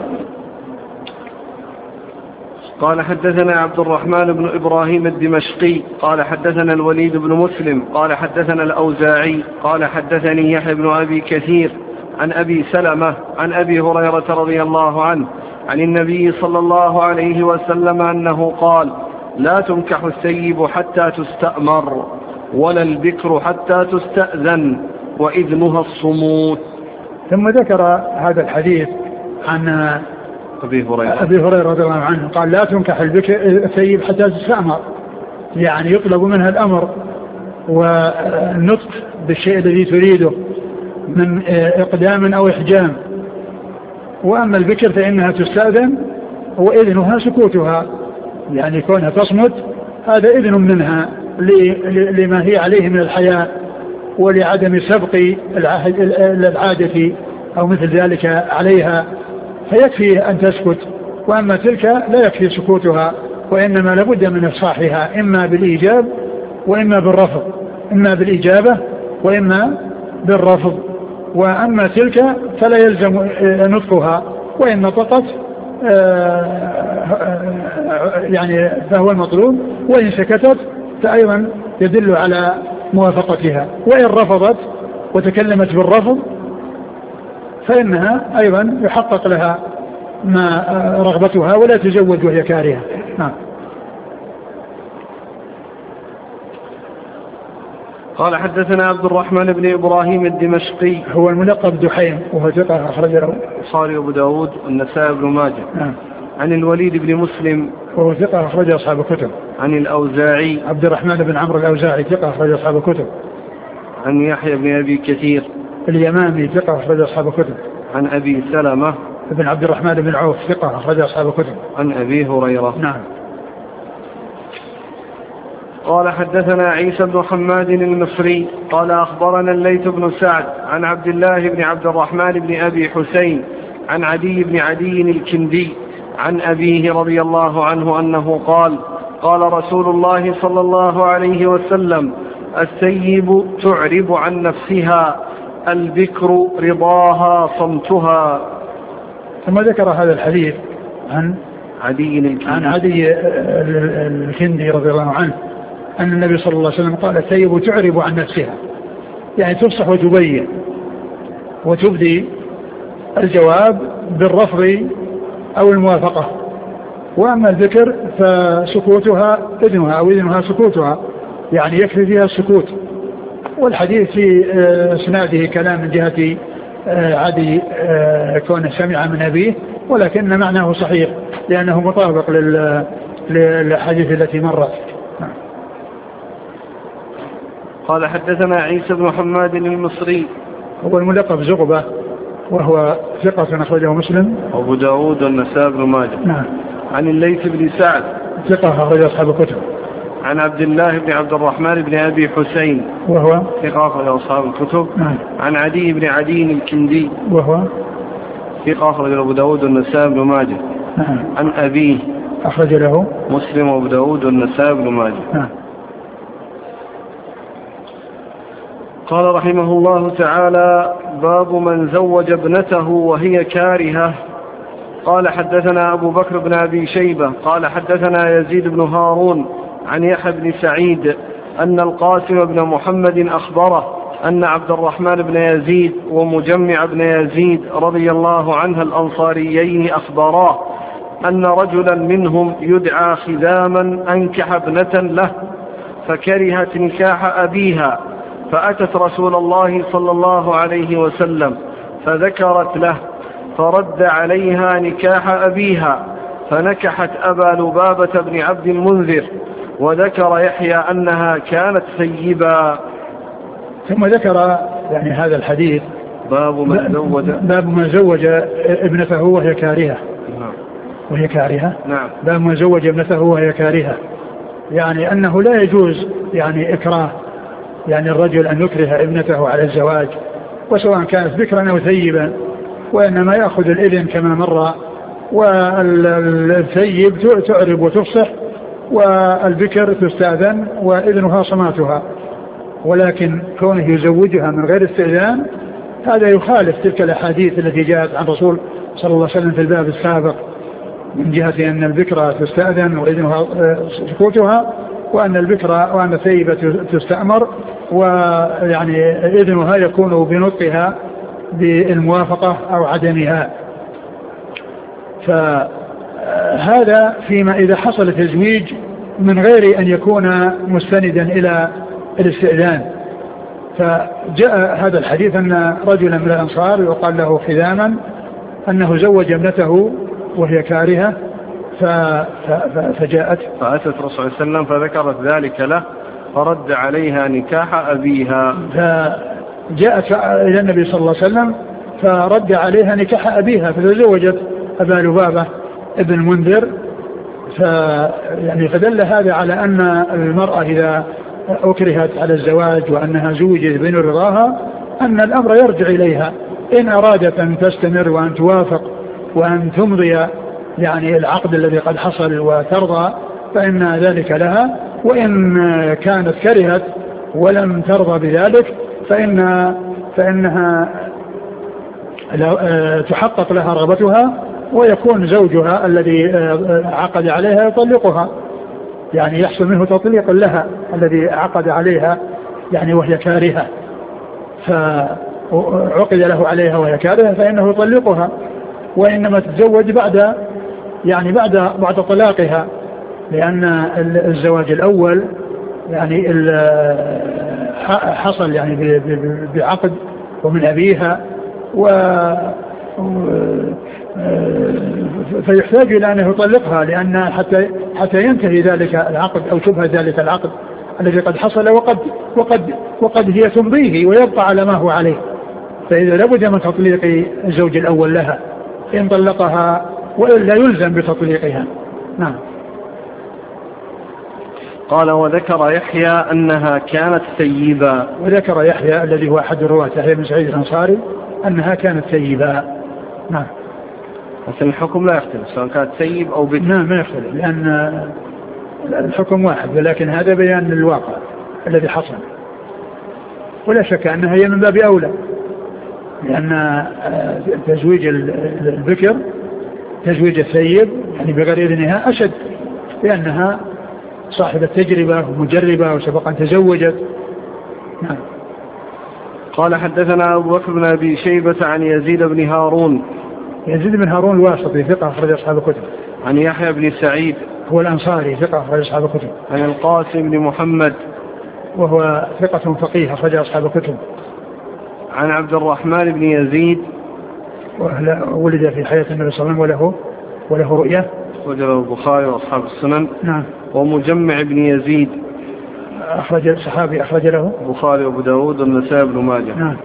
قال حدثنا عبد الرحمن بن إبراهيم الدمشقي قال حدثنا الوليد بن مسلم قال حدثنا الأوزاعي قال حدثني يحيى بن أبي كثير عن أبي سلمة عن أبي هريرة رضي الله عنه عن النبي صلى الله عليه وسلم أنه قال لا تنكح الثيب حتى تستأمر ولا البكر حتى تستأذن وإذنها الصموت. ثم ذكر هذا الحديث عن أبي هريرة رضي الله عنه قال لا تنكح الثيب حتى تستأمر، يعني يطلب منها الأمر والنطق بالشيء الذي تريده من إقدام أو إحجام. وأما البكر فإنها تستأذن وإذنها سكوتها، يعني كونها تصمت هذا إذن منها لما هي عليه من الحياء ولعدم سبق العادة أو مثل ذلك عليها، فيكفي أن تسكت. وأما تلك لا يكفي سكوتها، وإنما لابد من إفصاحها إما بالإيجاب وإما بالرفض، إما بالإجابة وإما بالرفض. وأما تلك فلا يلزم نطقها، وإن نطقت يعني فهو المطلوب، وإن سكتت فأيضا يدل على موافقتها، وإن رفضت وتكلمت بالرفض فإنها أيضا يحقق لها ما رغبتها ولا تزوج وهي كارهة. قال حدثنا عبد الرحمن بن إبراهيم الدمشقي هو الملقب دحيم وهو ثقة أخرج له البخاري وأبو داود والنسائي بن ماجه. عن الوليد بن مسلم وهو ثقة أخرج أصحاب الكتب. عن الأوزاعي عبد الرحمن بن عمرو الأوزاعي ثقة أخرج أصحاب الكتب. عن يحيى بن أبي كثير اليمامي ثقة أخرج أصحاب الكتب. عن أبي سلمة بن عبد الرحمن بن عوف ثقة أخرج أصحاب الكتب. عن أبي هريرة. نعم. قال حدثنا عيسى بن حماد المصري قال أخبرنا الليث بن سعد عن عبد الله بن عبد الرحمن بن أبي حسين عن عدي بن عدي الكندي عن أبيه رضي الله عنه أنه قال قال رسول الله صلى الله عليه وسلم الثيب تعرب عن نفسها البكر رضاها صمتها. ثم ذكر هذا الحديث عن عدي الكندي رضي الله عنه أن النبي صلى الله عليه وسلم قال الثيب تعرب عن نفسها، يعني تفصح وتبين وتبدي الجواب بالرفض أو الموافقة. وأما الذكر فسكوتها إذنها أو إذنها سكوتها، يعني يكفي فيها السكوت. والحديث في اسناده كلام من جهة عدي كونه سمع من أبيه، ولكن معناه صحيح لأنه مطابق للحديث التي مرت. قال حدثنا عيسى بن حماد المصري هو الملقب زغبة وهو ثقة أخرجه مسلم وأبو داود والنسائي بن ماجه. نعم. عن الليث بن سعد ثقة أخرج أصحاب الكتب. عن عبد الله بن عبد الرحمن بن أبي حسين وهو ثقة أخرج أصحاب الكتب. نعم. عن عدي بن عدي الكندي وهو ثقة أخرج أبو داود والنسائي بن ماجه. نعم. عن أبيه أخرج له مسلم وأبو داود والنسائي بن ماجه. نعم. قال رحمه الله تعالى باب من زوج ابنته وهي كارهة. قال حدثنا أبو بكر بن أبي شيبة قال حدثنا يزيد بن هارون عن يحيى بن سعيد أن القاسم بن محمد أخبره أن عبد الرحمن بن يزيد ومجمع بن يزيد رضي الله عنه الأنصاريين أخبراه أن رجلا منهم يدعى خذاما أنكح ابنة له فكرهت نكاح أبيها، فأتت رسول الله صلى الله عليه وسلم فذكرت له، فرد عليها نكاح أبيها فنكحت أبا لبابة بن عبد المنذر، وذكر يحيى أنها كانت ثيبا. ثم ذكر يعني هذا الحديث باب من زوج ابنته وهي كارهة. وهي كارهة. نعم. باب من زوج ابنته وهي كارهة، يعني أنه لا يجوز يعني إكراه، يعني الرجل أن يكره ابنته على الزواج، وسواء كانت بكرا أو ثيبا، وإنما يأخذ الإذن كما مر، والثيب تعرب وتفصح، والبكر تستأذن وإذنها صماتها. ولكن كونه يزوجها من غير استئذان هذا يخالف تلك الأحاديث التي جاءت عن رسول صلى الله عليه وسلم في الباب السابق من جهة أن البكرة تستأذن وإذنها سكوتها، وأن الثيبة تستأمر ويعني إذنها يكون بنطقها بالموافقة أو عدمها. فهذا فيما إذا حصل تزويج من غير أن يكون مستندا إلى الاستئذان. فجاء هذا الحديث أن رجلا من الأنصار يقال له خذاما أنه زوج ابنته وهي كارهة فجاءت فأتت رسول الله صلى الله عليه وسلم فذكرت ذلك له فرد عليها نكاح أبيها. فجاءت إلى النبي صلى الله عليه وسلم فرد عليها نكاح أبيها فتزوجت أبا لبابة ابن منذر. يعني فدل هذا على أن المرأة إذا أكرهت على الزواج وأنها زوجت بين رضاها أن الأمر يرجع إليها، إن أرادت أن تستمر وأن توافق وأن تمضي يعني العقد الذي قد حصل وترضى فإن ذلك لها، وإن كانت كرهت ولم ترضى بذلك فإنها تحقق لها رغبتها ويكون زوجها الذي عقد عليها يطلقها، يعني يحصل منه تطليق لها الذي عقد عليها يعني وهي كارهة، فعقد له عليها وهي كارهة فإنه يطلقها، وإنما تتزوج بعد طلاقها، لأن الزواج الأول يعني حصل يعني بعقد ومن أبيها فيحتاج إلى أن يطلقها، لأن حتى ينتهي ذلك العقد أو شبه ذلك العقد الذي قد حصل وقد هي تمضيه ويبقى على ما هو عليه. فإذا لابد من تطليق الزوج الأول لها إن طلقها وإلا يلزم بتطليقها. نعم. قال وذكر يحيى أنها كانت ثيبا. وذكر يحيى الذي هو أحد الرواة يحيى بن سعيد الأنصاري أنها كانت ثيبا. نعم. لكن الحكم لا يختلف سواء كانت ثيب أو بكر. نعم ما يختلف لأن الحكم واحد، ولكن هذا بيان للواقع الذي حصل، ولا شك أنها هي من باب أولى، لأن تزويج البكر تزويج الثيب يعني بغير إذنها أشد، لأنها صاحبة تجربة ومجربة وسبق أن تزوجت. نعم. قال حدثنا أبو بكر بن أبي شيبة عن يزيد بن هارون. يزيد بن هارون الواسطي ثقة أخرج أصحاب الكتب. عن يحيى بن سعيد هو الأنصاري ثقة أخرج أصحاب الكتب. عن القاسم بن محمد وهو ثقة فقيه أخرج أصحاب الكتب. عن عبد الرحمن بن يزيد ولد في حياة النبي صلى الله عليه وسلم وله رؤية وجله البخاري وأصحاب السنن. نعم. ومجمع بن يزيد صحابي أخرج له البخاري وأبو داود والنسائي بن ماجه. نعم.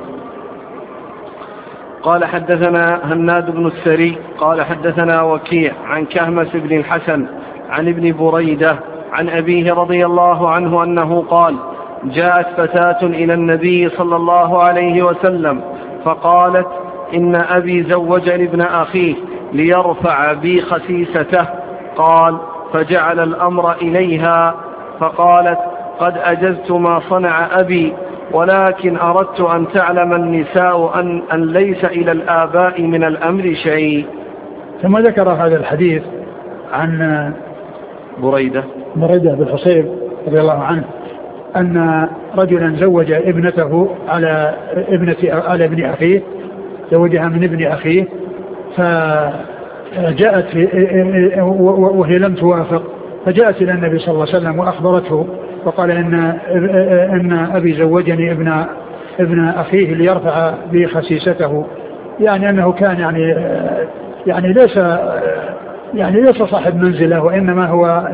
قال حدثنا هناد بن السري قال حدثنا وكيع عن كهمس بن الحسن عن ابن بريدة عن أبيه رضي الله عنه أنه قال جاءت فتاة إلى النبي صلى الله عليه وسلم فقالت إن أبي زوجني ابن أخيه ليرفع بي خسيسته. قال فجعل الأمر إليها فقالت قد أجزت ما صنع أبي، ولكن أردت أن تعلم النساء أن ليس إلى الآباء من الأمر شيء. ثم ذكر هذا الحديث عن بريدة بن حصيب رضي الله عنه أن رجلا زوج ابنته على ابن أخيه، زوجها من ابن أخيه، فجاءت وهي لم توافق، فجاءت إلى النبي صلى الله عليه وسلم وأخبرته وقال إن أبي زوجني ابن أخيه ليرفع بي خسيسته، يعني أنه كان يعني ليس صاحب منزله، وإنما هو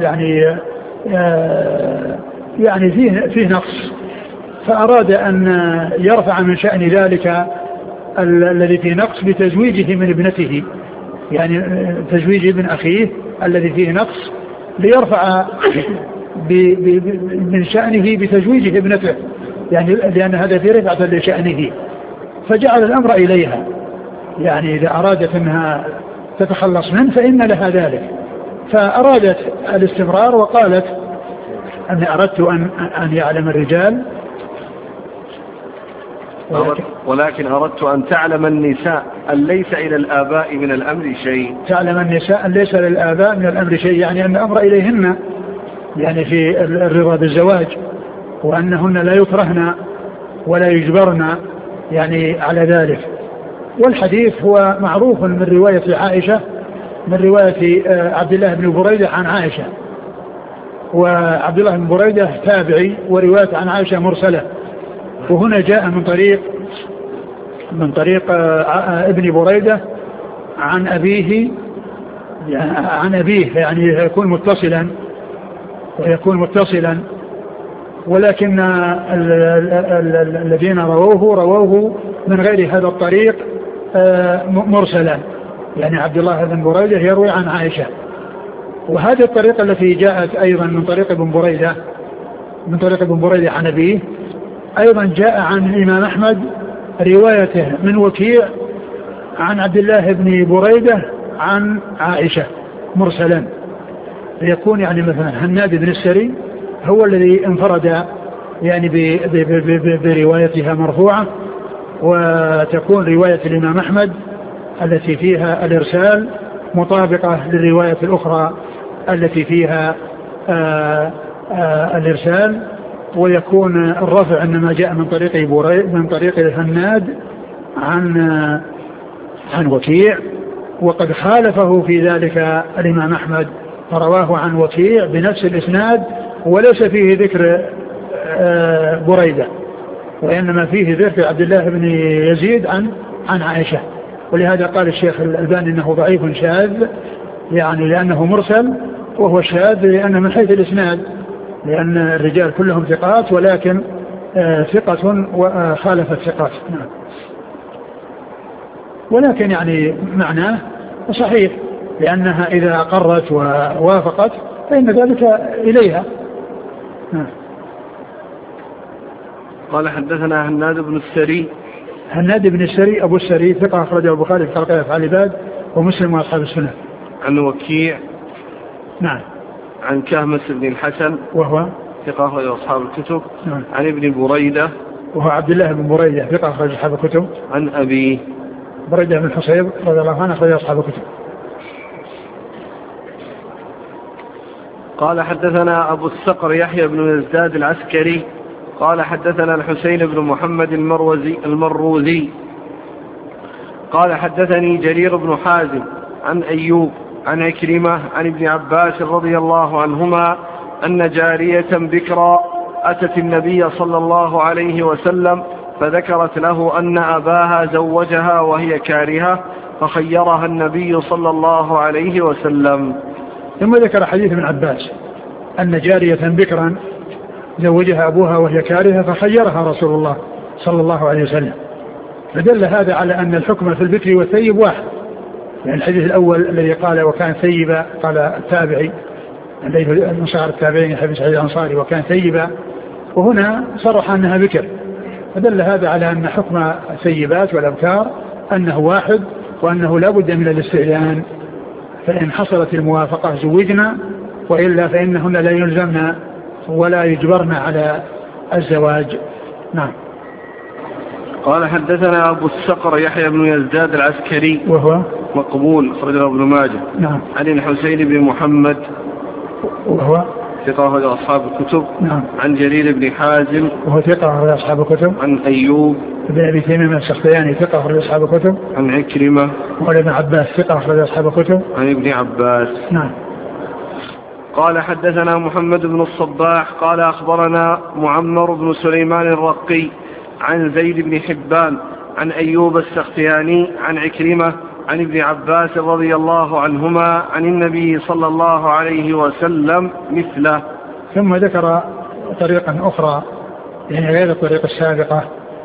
يعني فيه نقص، فأراد أن يرفع من شأن ذلك الذي فيه نقص بتزويجه من ابنته، يعني تزويج ابن أخيه الذي فيه نقص ليرفع من شأنه بتزويجه ابنته، يعني لأن هذا في رفعة لشأنه، فجعل الأمر إليها يعني إذا أرادت أنها تتخلص منه فإن لها ذلك، فأرادت الاستمرار وقالت أني أردت أن يعلم الرجال ولكن أردت أن تعلم النساء أن ليس إلى الآباء من الأمر شيء. تعلم النساء أن ليس للآباء من الأمر شيء، يعني أن الأمر إليهن يعني في الرضا بالزواج، وأنهن لا يكرهن ولا يجبرن يعني على ذلك. والحديث هو معروف من رواية عائشة، من رواية عبد الله بن بريدة عن عائشة، وعبد الله بن بريدة تابعي ورواية عن عائشة مرسلة. وهنا جاء من طريق ابن بريدة عن أبيه يعني يكون متصلا ولكن الذين رووه من غير هذا الطريق مرسلا، يعني عبد الله بن بريدة يروي عن عائشة. وهذه الطريقة التي جاءت أيضا من طريق ابن بريدة عن أبيه أيضا جاء عن الإمام أحمد روايته من وكيع عن عبد الله بن بريدة عن عائشة مرسلا، يكون يعني مثلا هناد بن السري هو الذي انفرد يعني بروايتها مرفوعة، وتكون رواية الإمام أحمد التي فيها الإرسال مطابقة للرواية الأخرى التي فيها الإرسال، ويكون الرفع إنما جاء من طريق الهناد عن وكيع، وقد خالفه في ذلك الإمام أحمد رواه عن وكيع بنفس الإسناد وليس فيه ذكر بريدة، وإنما فيه ذكر عبد الله بن يزيد عن عائشة. ولهذا قال الشيخ الألباني إنه ضعيف شاذ، يعني لأنه مرسل، وهو شاذ لأنه من حيث الإسناد، لأن الرجال كلهم ثقات ولكن ثقة وخالفت ثقات. ولكن يعني معناه صحيح، لأنها إذا أقرت ووافقت فإن ذلك إليها. قال حدثنا هناد بن السري أبو السري ثقة أخرجه البخاري في خلق أفعال العباد ومسلم وأصحاب السنة. عن وكيع نعم. عن كهمس بن الحسن وهو ثقة أخرج أصحاب الكتب. نعم. عن ابن بريدة وهو عبد الله بن بريدة ثقة أخرج أصحاب الكتب. عن أبي بريدة بن الحصيب رضي الله عنه أخرج أصحاب الكتب. قال حدثنا أبو الصقر يحيى بن يزداد العسكري قال حدثنا الحسين بن محمد المروزي قال حدثني جرير بن حازم عن أيوب عن عكرمة عن ابن عباس رضي الله عنهما أن جارية بكرا أتت النبي صلى الله عليه وسلم فذكرت له أن أباها زوجها وهي كارهة فخيرها النبي صلى الله عليه وسلم. ثم ذكر حديث ابن عباس أن جارية بكرا زوجها أبوها وهي كارهة فخيرها رسول الله صلى الله عليه وسلم، فدل هذا على أن الحكم في البكر والثيب واحد. يعني الحديث الأول الذي قال وكان ثيبا قال التابعي الذي من صغار التابعين حبيب سعيد الأنصاري وكان ثيبا، وهنا صرح أنها بكر، فدل هذا على أن حكم الثيبات والأبكار أنه واحد، وأنه لا بد من الاستئذان، فإن حصلت الموافقة زوجنا، وإلا فإنهن لا يلزمن ولا يجبرن على الزواج. نعم. قال حدثنا أبو الصقر يحيى بن يزداد العسكري وهو مقبول أخرجه ابن ماجه. نعم. عن الحسين بن محمد وهو ثقة أخرج أصحاب الكتب. نعم. عن جرير بن حازم وهو ثقة أخرج أصحاب الكتب. عن أيوب بن أبي تميم السختياني ثقة أخرج أصحاب الكتب. عن عكرمة وعن ابن عباس ثقة أخرج أصحاب الكتب. عن ابن عباس. نعم. قال حدثنا محمد بن الصباح قال أخبرنا معمر بن سليمان الرقي عن زيد بن حبان عن أيوب السختياني عن عكرمة عن ابن عباس رضي الله عنهما عن النبي صلى الله عليه وسلم مثله. ثم ذكر طريقا أخرى يعني غير الطريقة السابقة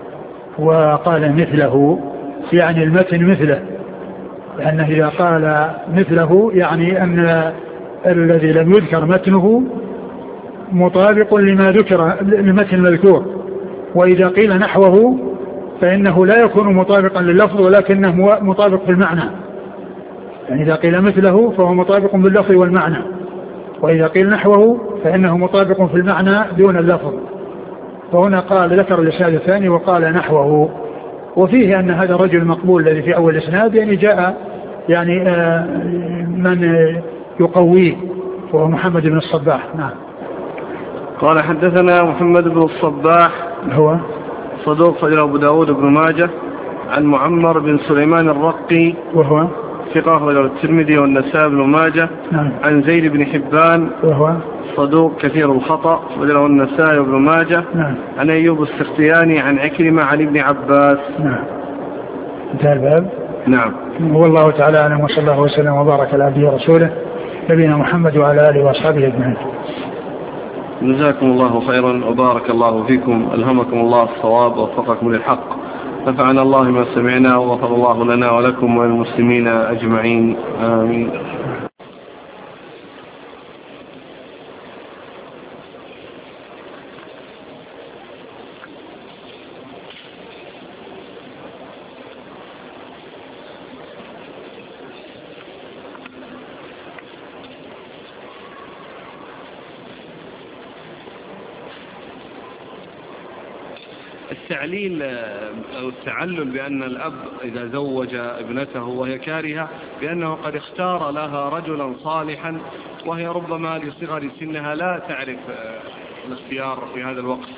وقال مثله، يعني المتن مثله، لأنه إذا قال مثله يعني أن الذي لم يذكر متنه مطابق لما ذكر المتن المذكور، وإذا قيل نحوه فإنه لا يكون مطابقا لللفظ ولكنه مطابق في المعنى. يعني إذا قيل مثله فهو مطابق باللفظ والمعنى، وإذا قيل نحوه فإنه مطابق في المعنى دون اللفظ. فهنا قال ذكر الإسناد الثاني وقال نحوه. وفيه أن هذا الرجل المقبول الذي في أول الإسناد يعني جاء يعني من يقويه وهو محمد بن الصباح. نعم. قال حدثنا محمد بن الصباح هو صدوق خرج أبو داود بن ماجه عن معمر بن سليمان الرقي وهو ثقة خرج الترمذي والنسائي بن ماجه. نعم. عن زيد بن حبان وهو صدوق كثير الخطأ خرج النسائي بن ماجه. نعم. عن أيوب السختياني عن عكرمة عن ابن عباس. نعم. انتهى الباب. نعم. والله تعالى أعلم، وصلى الله وسلم وبارك على عبده ورسوله نبينا محمد وعلى آله وأصحابه أجمعين. جزاكم الله خيرا وبارك الله فيكم، ألهمكم الله الصواب ووفقكم للحق، نفعنا الله ما سمعنا وغفر الله لنا ولكم وللمسلمين أجمعين، آمين. التعليل أو التعلل بأن الأب إذا زوج ابنته وهي كارهة بأنه قد اختار لها رجلا صالحا وهي ربما لصغر سنها لا تعرف الاختيار في هذا الوقت.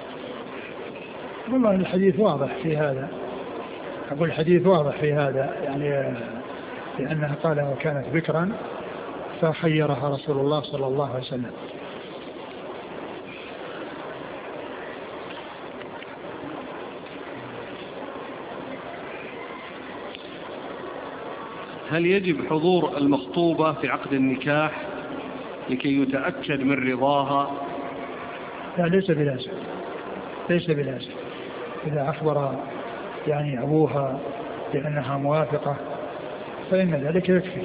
والله الحديث واضح في هذا، أقول الحديث واضح في هذا، يعني لأنها قال وكانت بكرا فخيرها رسول الله صلى الله عليه وسلم. هل يجب حضور المخطوبة في عقد النكاح لكي يتأكد من رضاها؟ لا، ليس بلازم، ليس بلازم. إذا أخبر يعني أبوها بأنها موافقة فإن ذلك يكفي.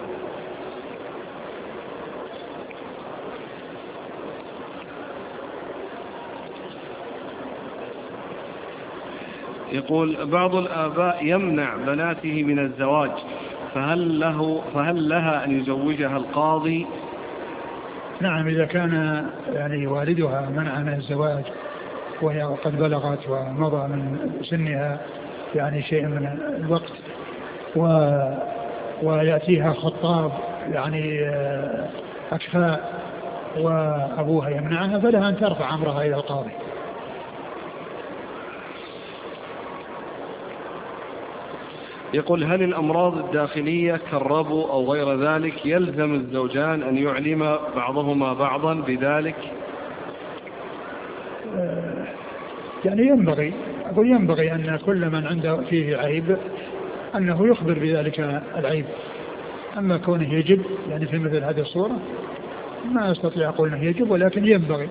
يقول بعض الآباء يمنع بناته من الزواج، فهل لها أن يزوجها القاضي؟ نعم، إذا كان يعني والدها منع من الزواج وهي قد بلغت ومضى من سنها يعني شيء من الوقت ويأتيها خطاب يعني أكفاء وأبوها يمنعها فلها أن ترفع أمرها إلى القاضي. يقول هل الأمراض الداخلية كالربو أو غير ذلك يلزم الزوجان أن يعلم بعضهما بعضا بذلك؟ يعني ينبغي أن كل من عنده فيه عيب أنه يخبر بذلك العيب. أما كونه يجب يعني في مثل هذه الصورة ما أستطيع أقول أنه يجب، ولكن ينبغي.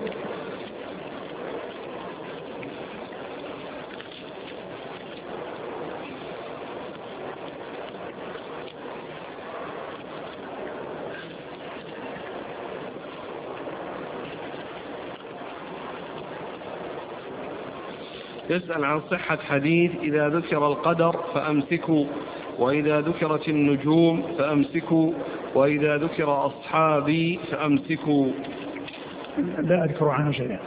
يسأل عن صحة حديث إذا ذكر القدر فأمسكوا، وإذا ذكرت النجوم فأمسكوا، وإذا ذكر أصحابي فأمسكوا. لا أذكر عنه شيئا.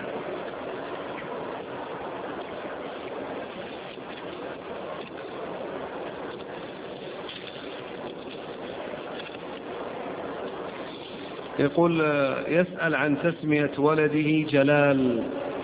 يقول يسأل عن تسمية ولده جلال.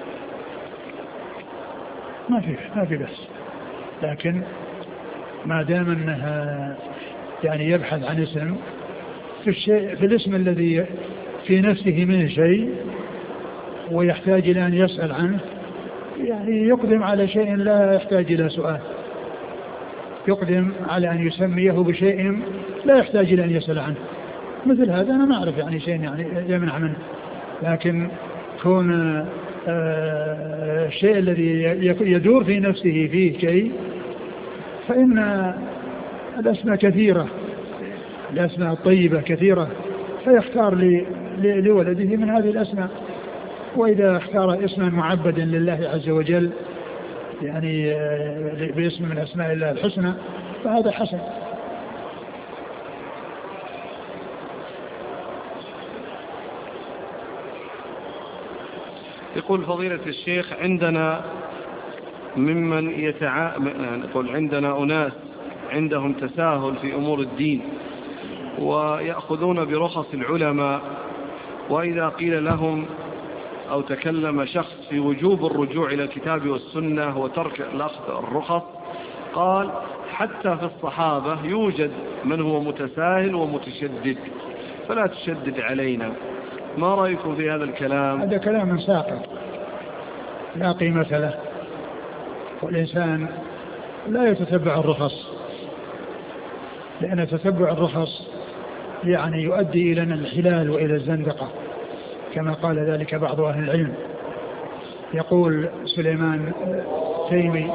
ما في بس، لكن ما دام أنها يعني يبحث عن اسم في الاسم الذي في نفسه منه شيء ويحتاج إلى أن يسأل عنه، يعني يقدم على شيء لا يحتاج إلى سؤال، يقدم على أن يسميه بشيء لا يحتاج إلى أن يسأل عنه. مثل هذا أنا ما أعرف يعني شيء يعني يمنع منه، لكن كون الشيء الذي يدور في نفسه فيه شيء، فإن الأسماء كثيرة، الأسماء الطيبة كثيرة، فيختار لولده من هذه الأسماء. وإذا اختار اسما معبدا لله عز وجل يعني باسم من أسماء الله الحسنى فهذا حسن. يقول فضيلة الشيخ عندنا ممن يقول عندنا أناس عندهم تساهل في أمور الدين ويأخذون برخص العلماء، وإذا قيل لهم أو تكلم شخص في وجوب الرجوع إلى الكتاب والسنة وترك الأخذ الرخص قال حتى في الصحابة يوجد من هو متساهل ومتشدد فلا تشدد علينا. ما رأيكم في هذا الكلام؟ هذا كلام ساقط لا قيمة له، والإنسان لا يتتبع الرخص، لأن تتبع الرخص يعني يؤدي إلى الانحلال وإلى الزندقة كما قال ذلك بعض أهل العلم. يقول سليمان تيمي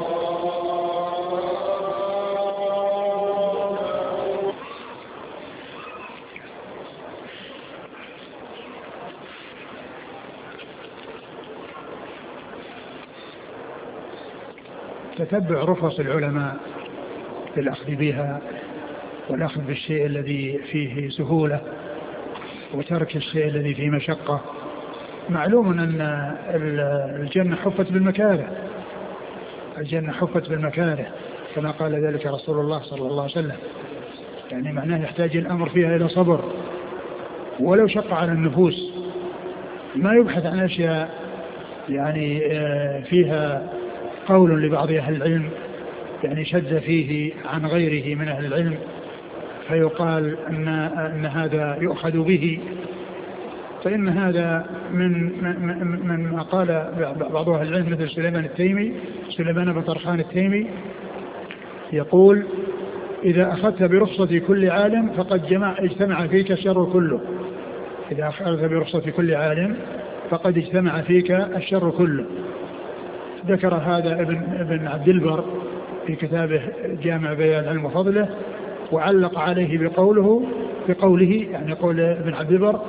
تتبع رخص العلماء بالأخذ بها والأخذ بالشيء الذي فيه سهولة وترك الشيء الذي فيه مشقة. معلوم أن الجنة حفت بالمكاره، الجنة حفت بالمكاره كما قال ذلك رسول الله صلى الله عليه وسلم، يعني معناه يحتاج الأمر فيها إلى صبر ولو شق على النفوس، ما يبحث عن أشياء يعني فيها قول لبعض أهل العلم يعني شد فيه عن غيره من أهل العلم فيقال أن هذا يؤخذ به، فإن هذا من ما قال بعض أهل العلم مثل سليمان بن طرخان التيمي يقول إذا أخذت برخصة كل عالم فقد اجتمع فيك الشر كله. إذا أخذت برخصة كل عالم فقد اجتمع فيك الشر كله. ذكر هذا ابن عبد البر في كتابه جامع بيان العلم وفضله، وعلق عليه بقوله يعني قول ابن عبد البر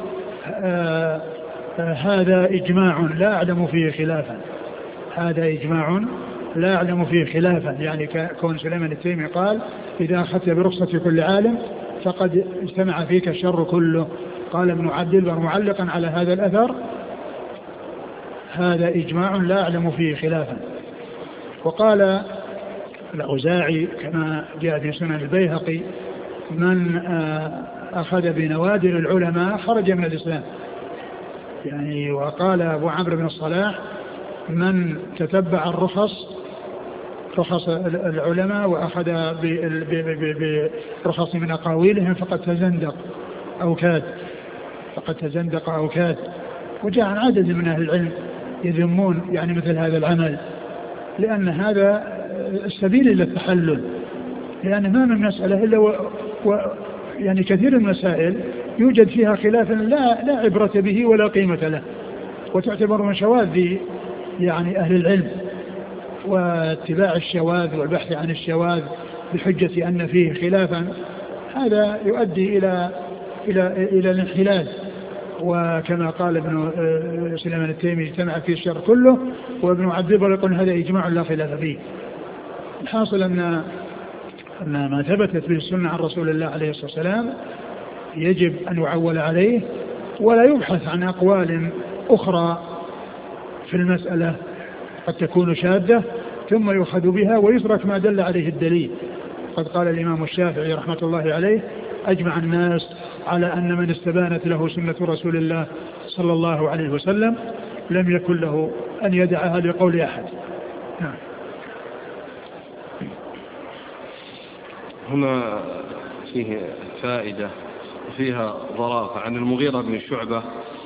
هذا إجماع لا أعلم فيه خلافا، هذا إجماع لا أعلم فيه خلافا، يعني كون سليمان التيمي قال إذا أخذت برخصة كل عالم فقد اجتمع فيك الشر كله. قال ابن عبد البر معلقا على هذا الأثر هذا إجماع لا أعلم فيه خلافا. وقال الأوزاعي كما جاء في سنن البيهقي من أخذ بنوادر العلماء خرج من الإسلام، يعني. وقال أبو عمرو بن الصلاح من تتبع رخص العلماء وأخذ برخص من أقاويلهم فقد تزندق أو كاد. وجاء عن عدد من أهل العلم يذمون يعني مثل هذا العمل، لأن هذا السبيل إلى التحلل، لأن ما من مسألة إلا يعني كثير من المسائل يوجد فيها خلاف لا عبرة به ولا قيمة له، وتعتبر من شواذ يعني أهل العلم، واتباع الشواذ والبحث عن الشواذ بحجة أن فيه خلافا هذا يؤدي إلى الانحلال. وكما قال ابن سليمان التيمي اجتمع فيه الشر كله، وابن عبد البر يقول هذا إجماع لا خلاف فيه. الحاصل أن ما ثبتت به السنة عن رسول الله عليه الصلاة والسلام يجب أن يعول عليه، ولا يبحث عن أقوال أخرى في المسألة قد تكون شاذة ثم يؤخذ بها ويترك ما دل عليه الدليل. قد قال الإمام الشافعي رحمة الله عليه أجمع الناس على أن من استبانت له سنة رسول الله صلى الله عليه وسلم لم يكن له أن يدعها لقول أحد. هنا فيه فائدة فيها ظرافة عن المغيرة بن شعبة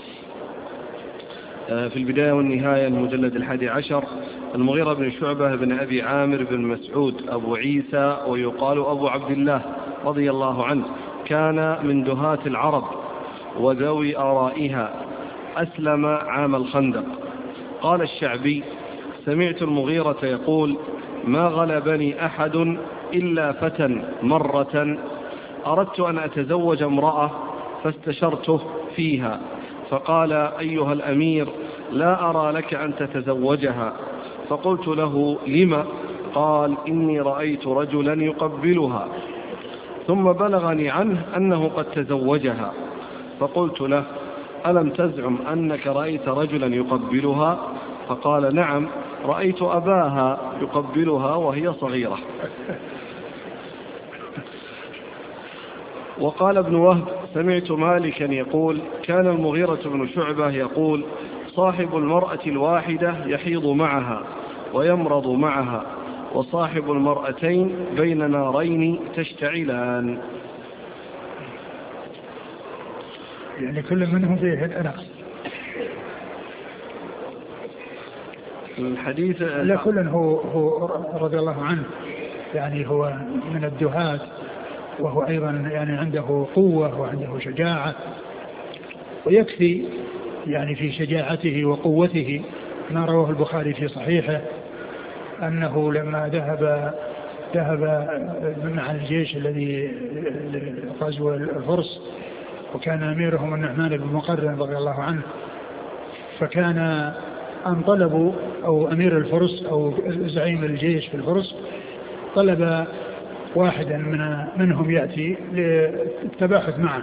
في البداية والنهاية المجلد 11. المغيرة بن شعبة بن أبي عامر بن مسعود أبو عيسى ويقال أبو عبد الله رضي الله عنه كان من دهاة العرب وذوي آرائها، أسلم عام الخندق. قال الشعبي سمعت المغيرة يقول ما غلبني أحد إلا فتى مرة أردت أن أتزوج امرأة فاستشرته فيها فقال أيها الأمير لا أرى لك أن تتزوجها، فقلت له: لم؟ قال: إني رأيت رجلا يقبلها. ثم بلغني عنه أنه قد تزوجها. فقلت له: ألم تزعم أنك رأيت رجلا يقبلها؟ فقال: نعم، رأيت أباها يقبلها وهي صغيرة. وقال ابن وهب: سمعت مالكا يقول: كان المغيرة بن شعبة يقول: صاحب المرأة الواحدة يحيض معها ويمرض معها، وصاحب المرأتين بين نارين تشتعلان. يعني كل منهم فيه الأناق. الحديث لا، كل هو رضي الله عنه يعني هو من الدهاة، وهو أيضا يعني عنده قوة وعنده شجاعة، ويكفي يعني في شجاعته وقوته ما رواه البخاري في صحيحه أنه لما ذهب مع الجيش الذي غزو الفرس، وكان أميرهم النعمان بن مقرن رضي الله عنه، فكان أن طلبوا أو أمير الفرس أو زعيم الجيش في الفرس طلب واحدا منهم يأتي للتباحث معه،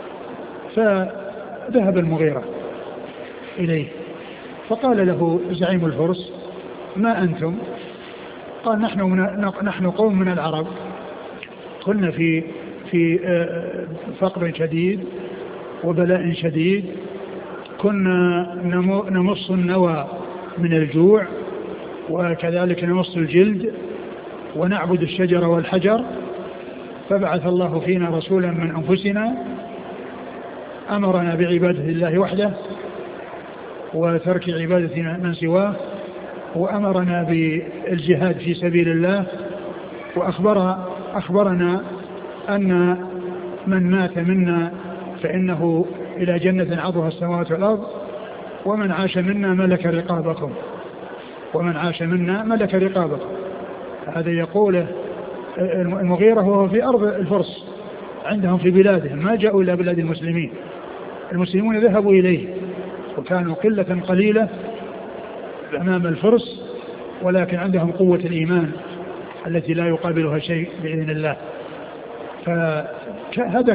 فذهب المغيرة إليه فقال له زعيم الفرس: ما أنتم؟ قال: نحن قوم من العرب كنا في فقر شديد وبلاء شديد، كنا نمص النوى من الجوع، وكذلك نمص الجلد، ونعبد الشجر والحجر، فبعث الله فينا رسولا من أنفسنا أمرنا بعبادة الله وحده وترك عبادة من سواه، وأمرنا بالجهاد في سبيل الله، وأخبرنا أن من مات منا فإنه إلى جنة عرضها السماوات والأرض، ومن عاش منا ملك رقابكم. هذا يقوله المغيرة وهو في أرض الفرس عندهم في بلادهم، ما جاءوا إلى بلاد المسلمين. المسلمون ذهبوا إليه وكانوا قلة قليلة أمام الفرس، ولكن عندهم قوة الإيمان التي لا يقابلها شيء بإذن الله. فهذا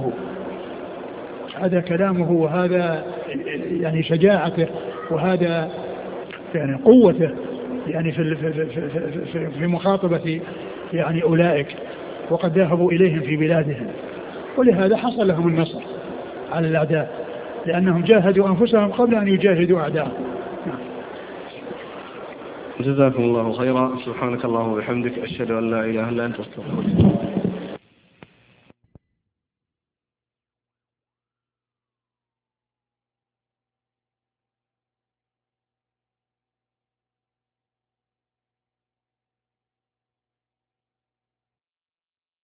كلامه وهذا يعني شجاعته، وهذا يعني قوته يعني في مخاطبة يعني أولئك، وقد ذهبوا إليهم في بلادهم، ولهذا حصل لهم النصر على الأعداء، لأنهم جاهدوا أنفسهم قبل أن يجاهدوا أعداءهم. جزاكم الله خيرا. سبحانك اللهم وبحمدك، أشهد أن لا إله إلا أنت، أستغفرك.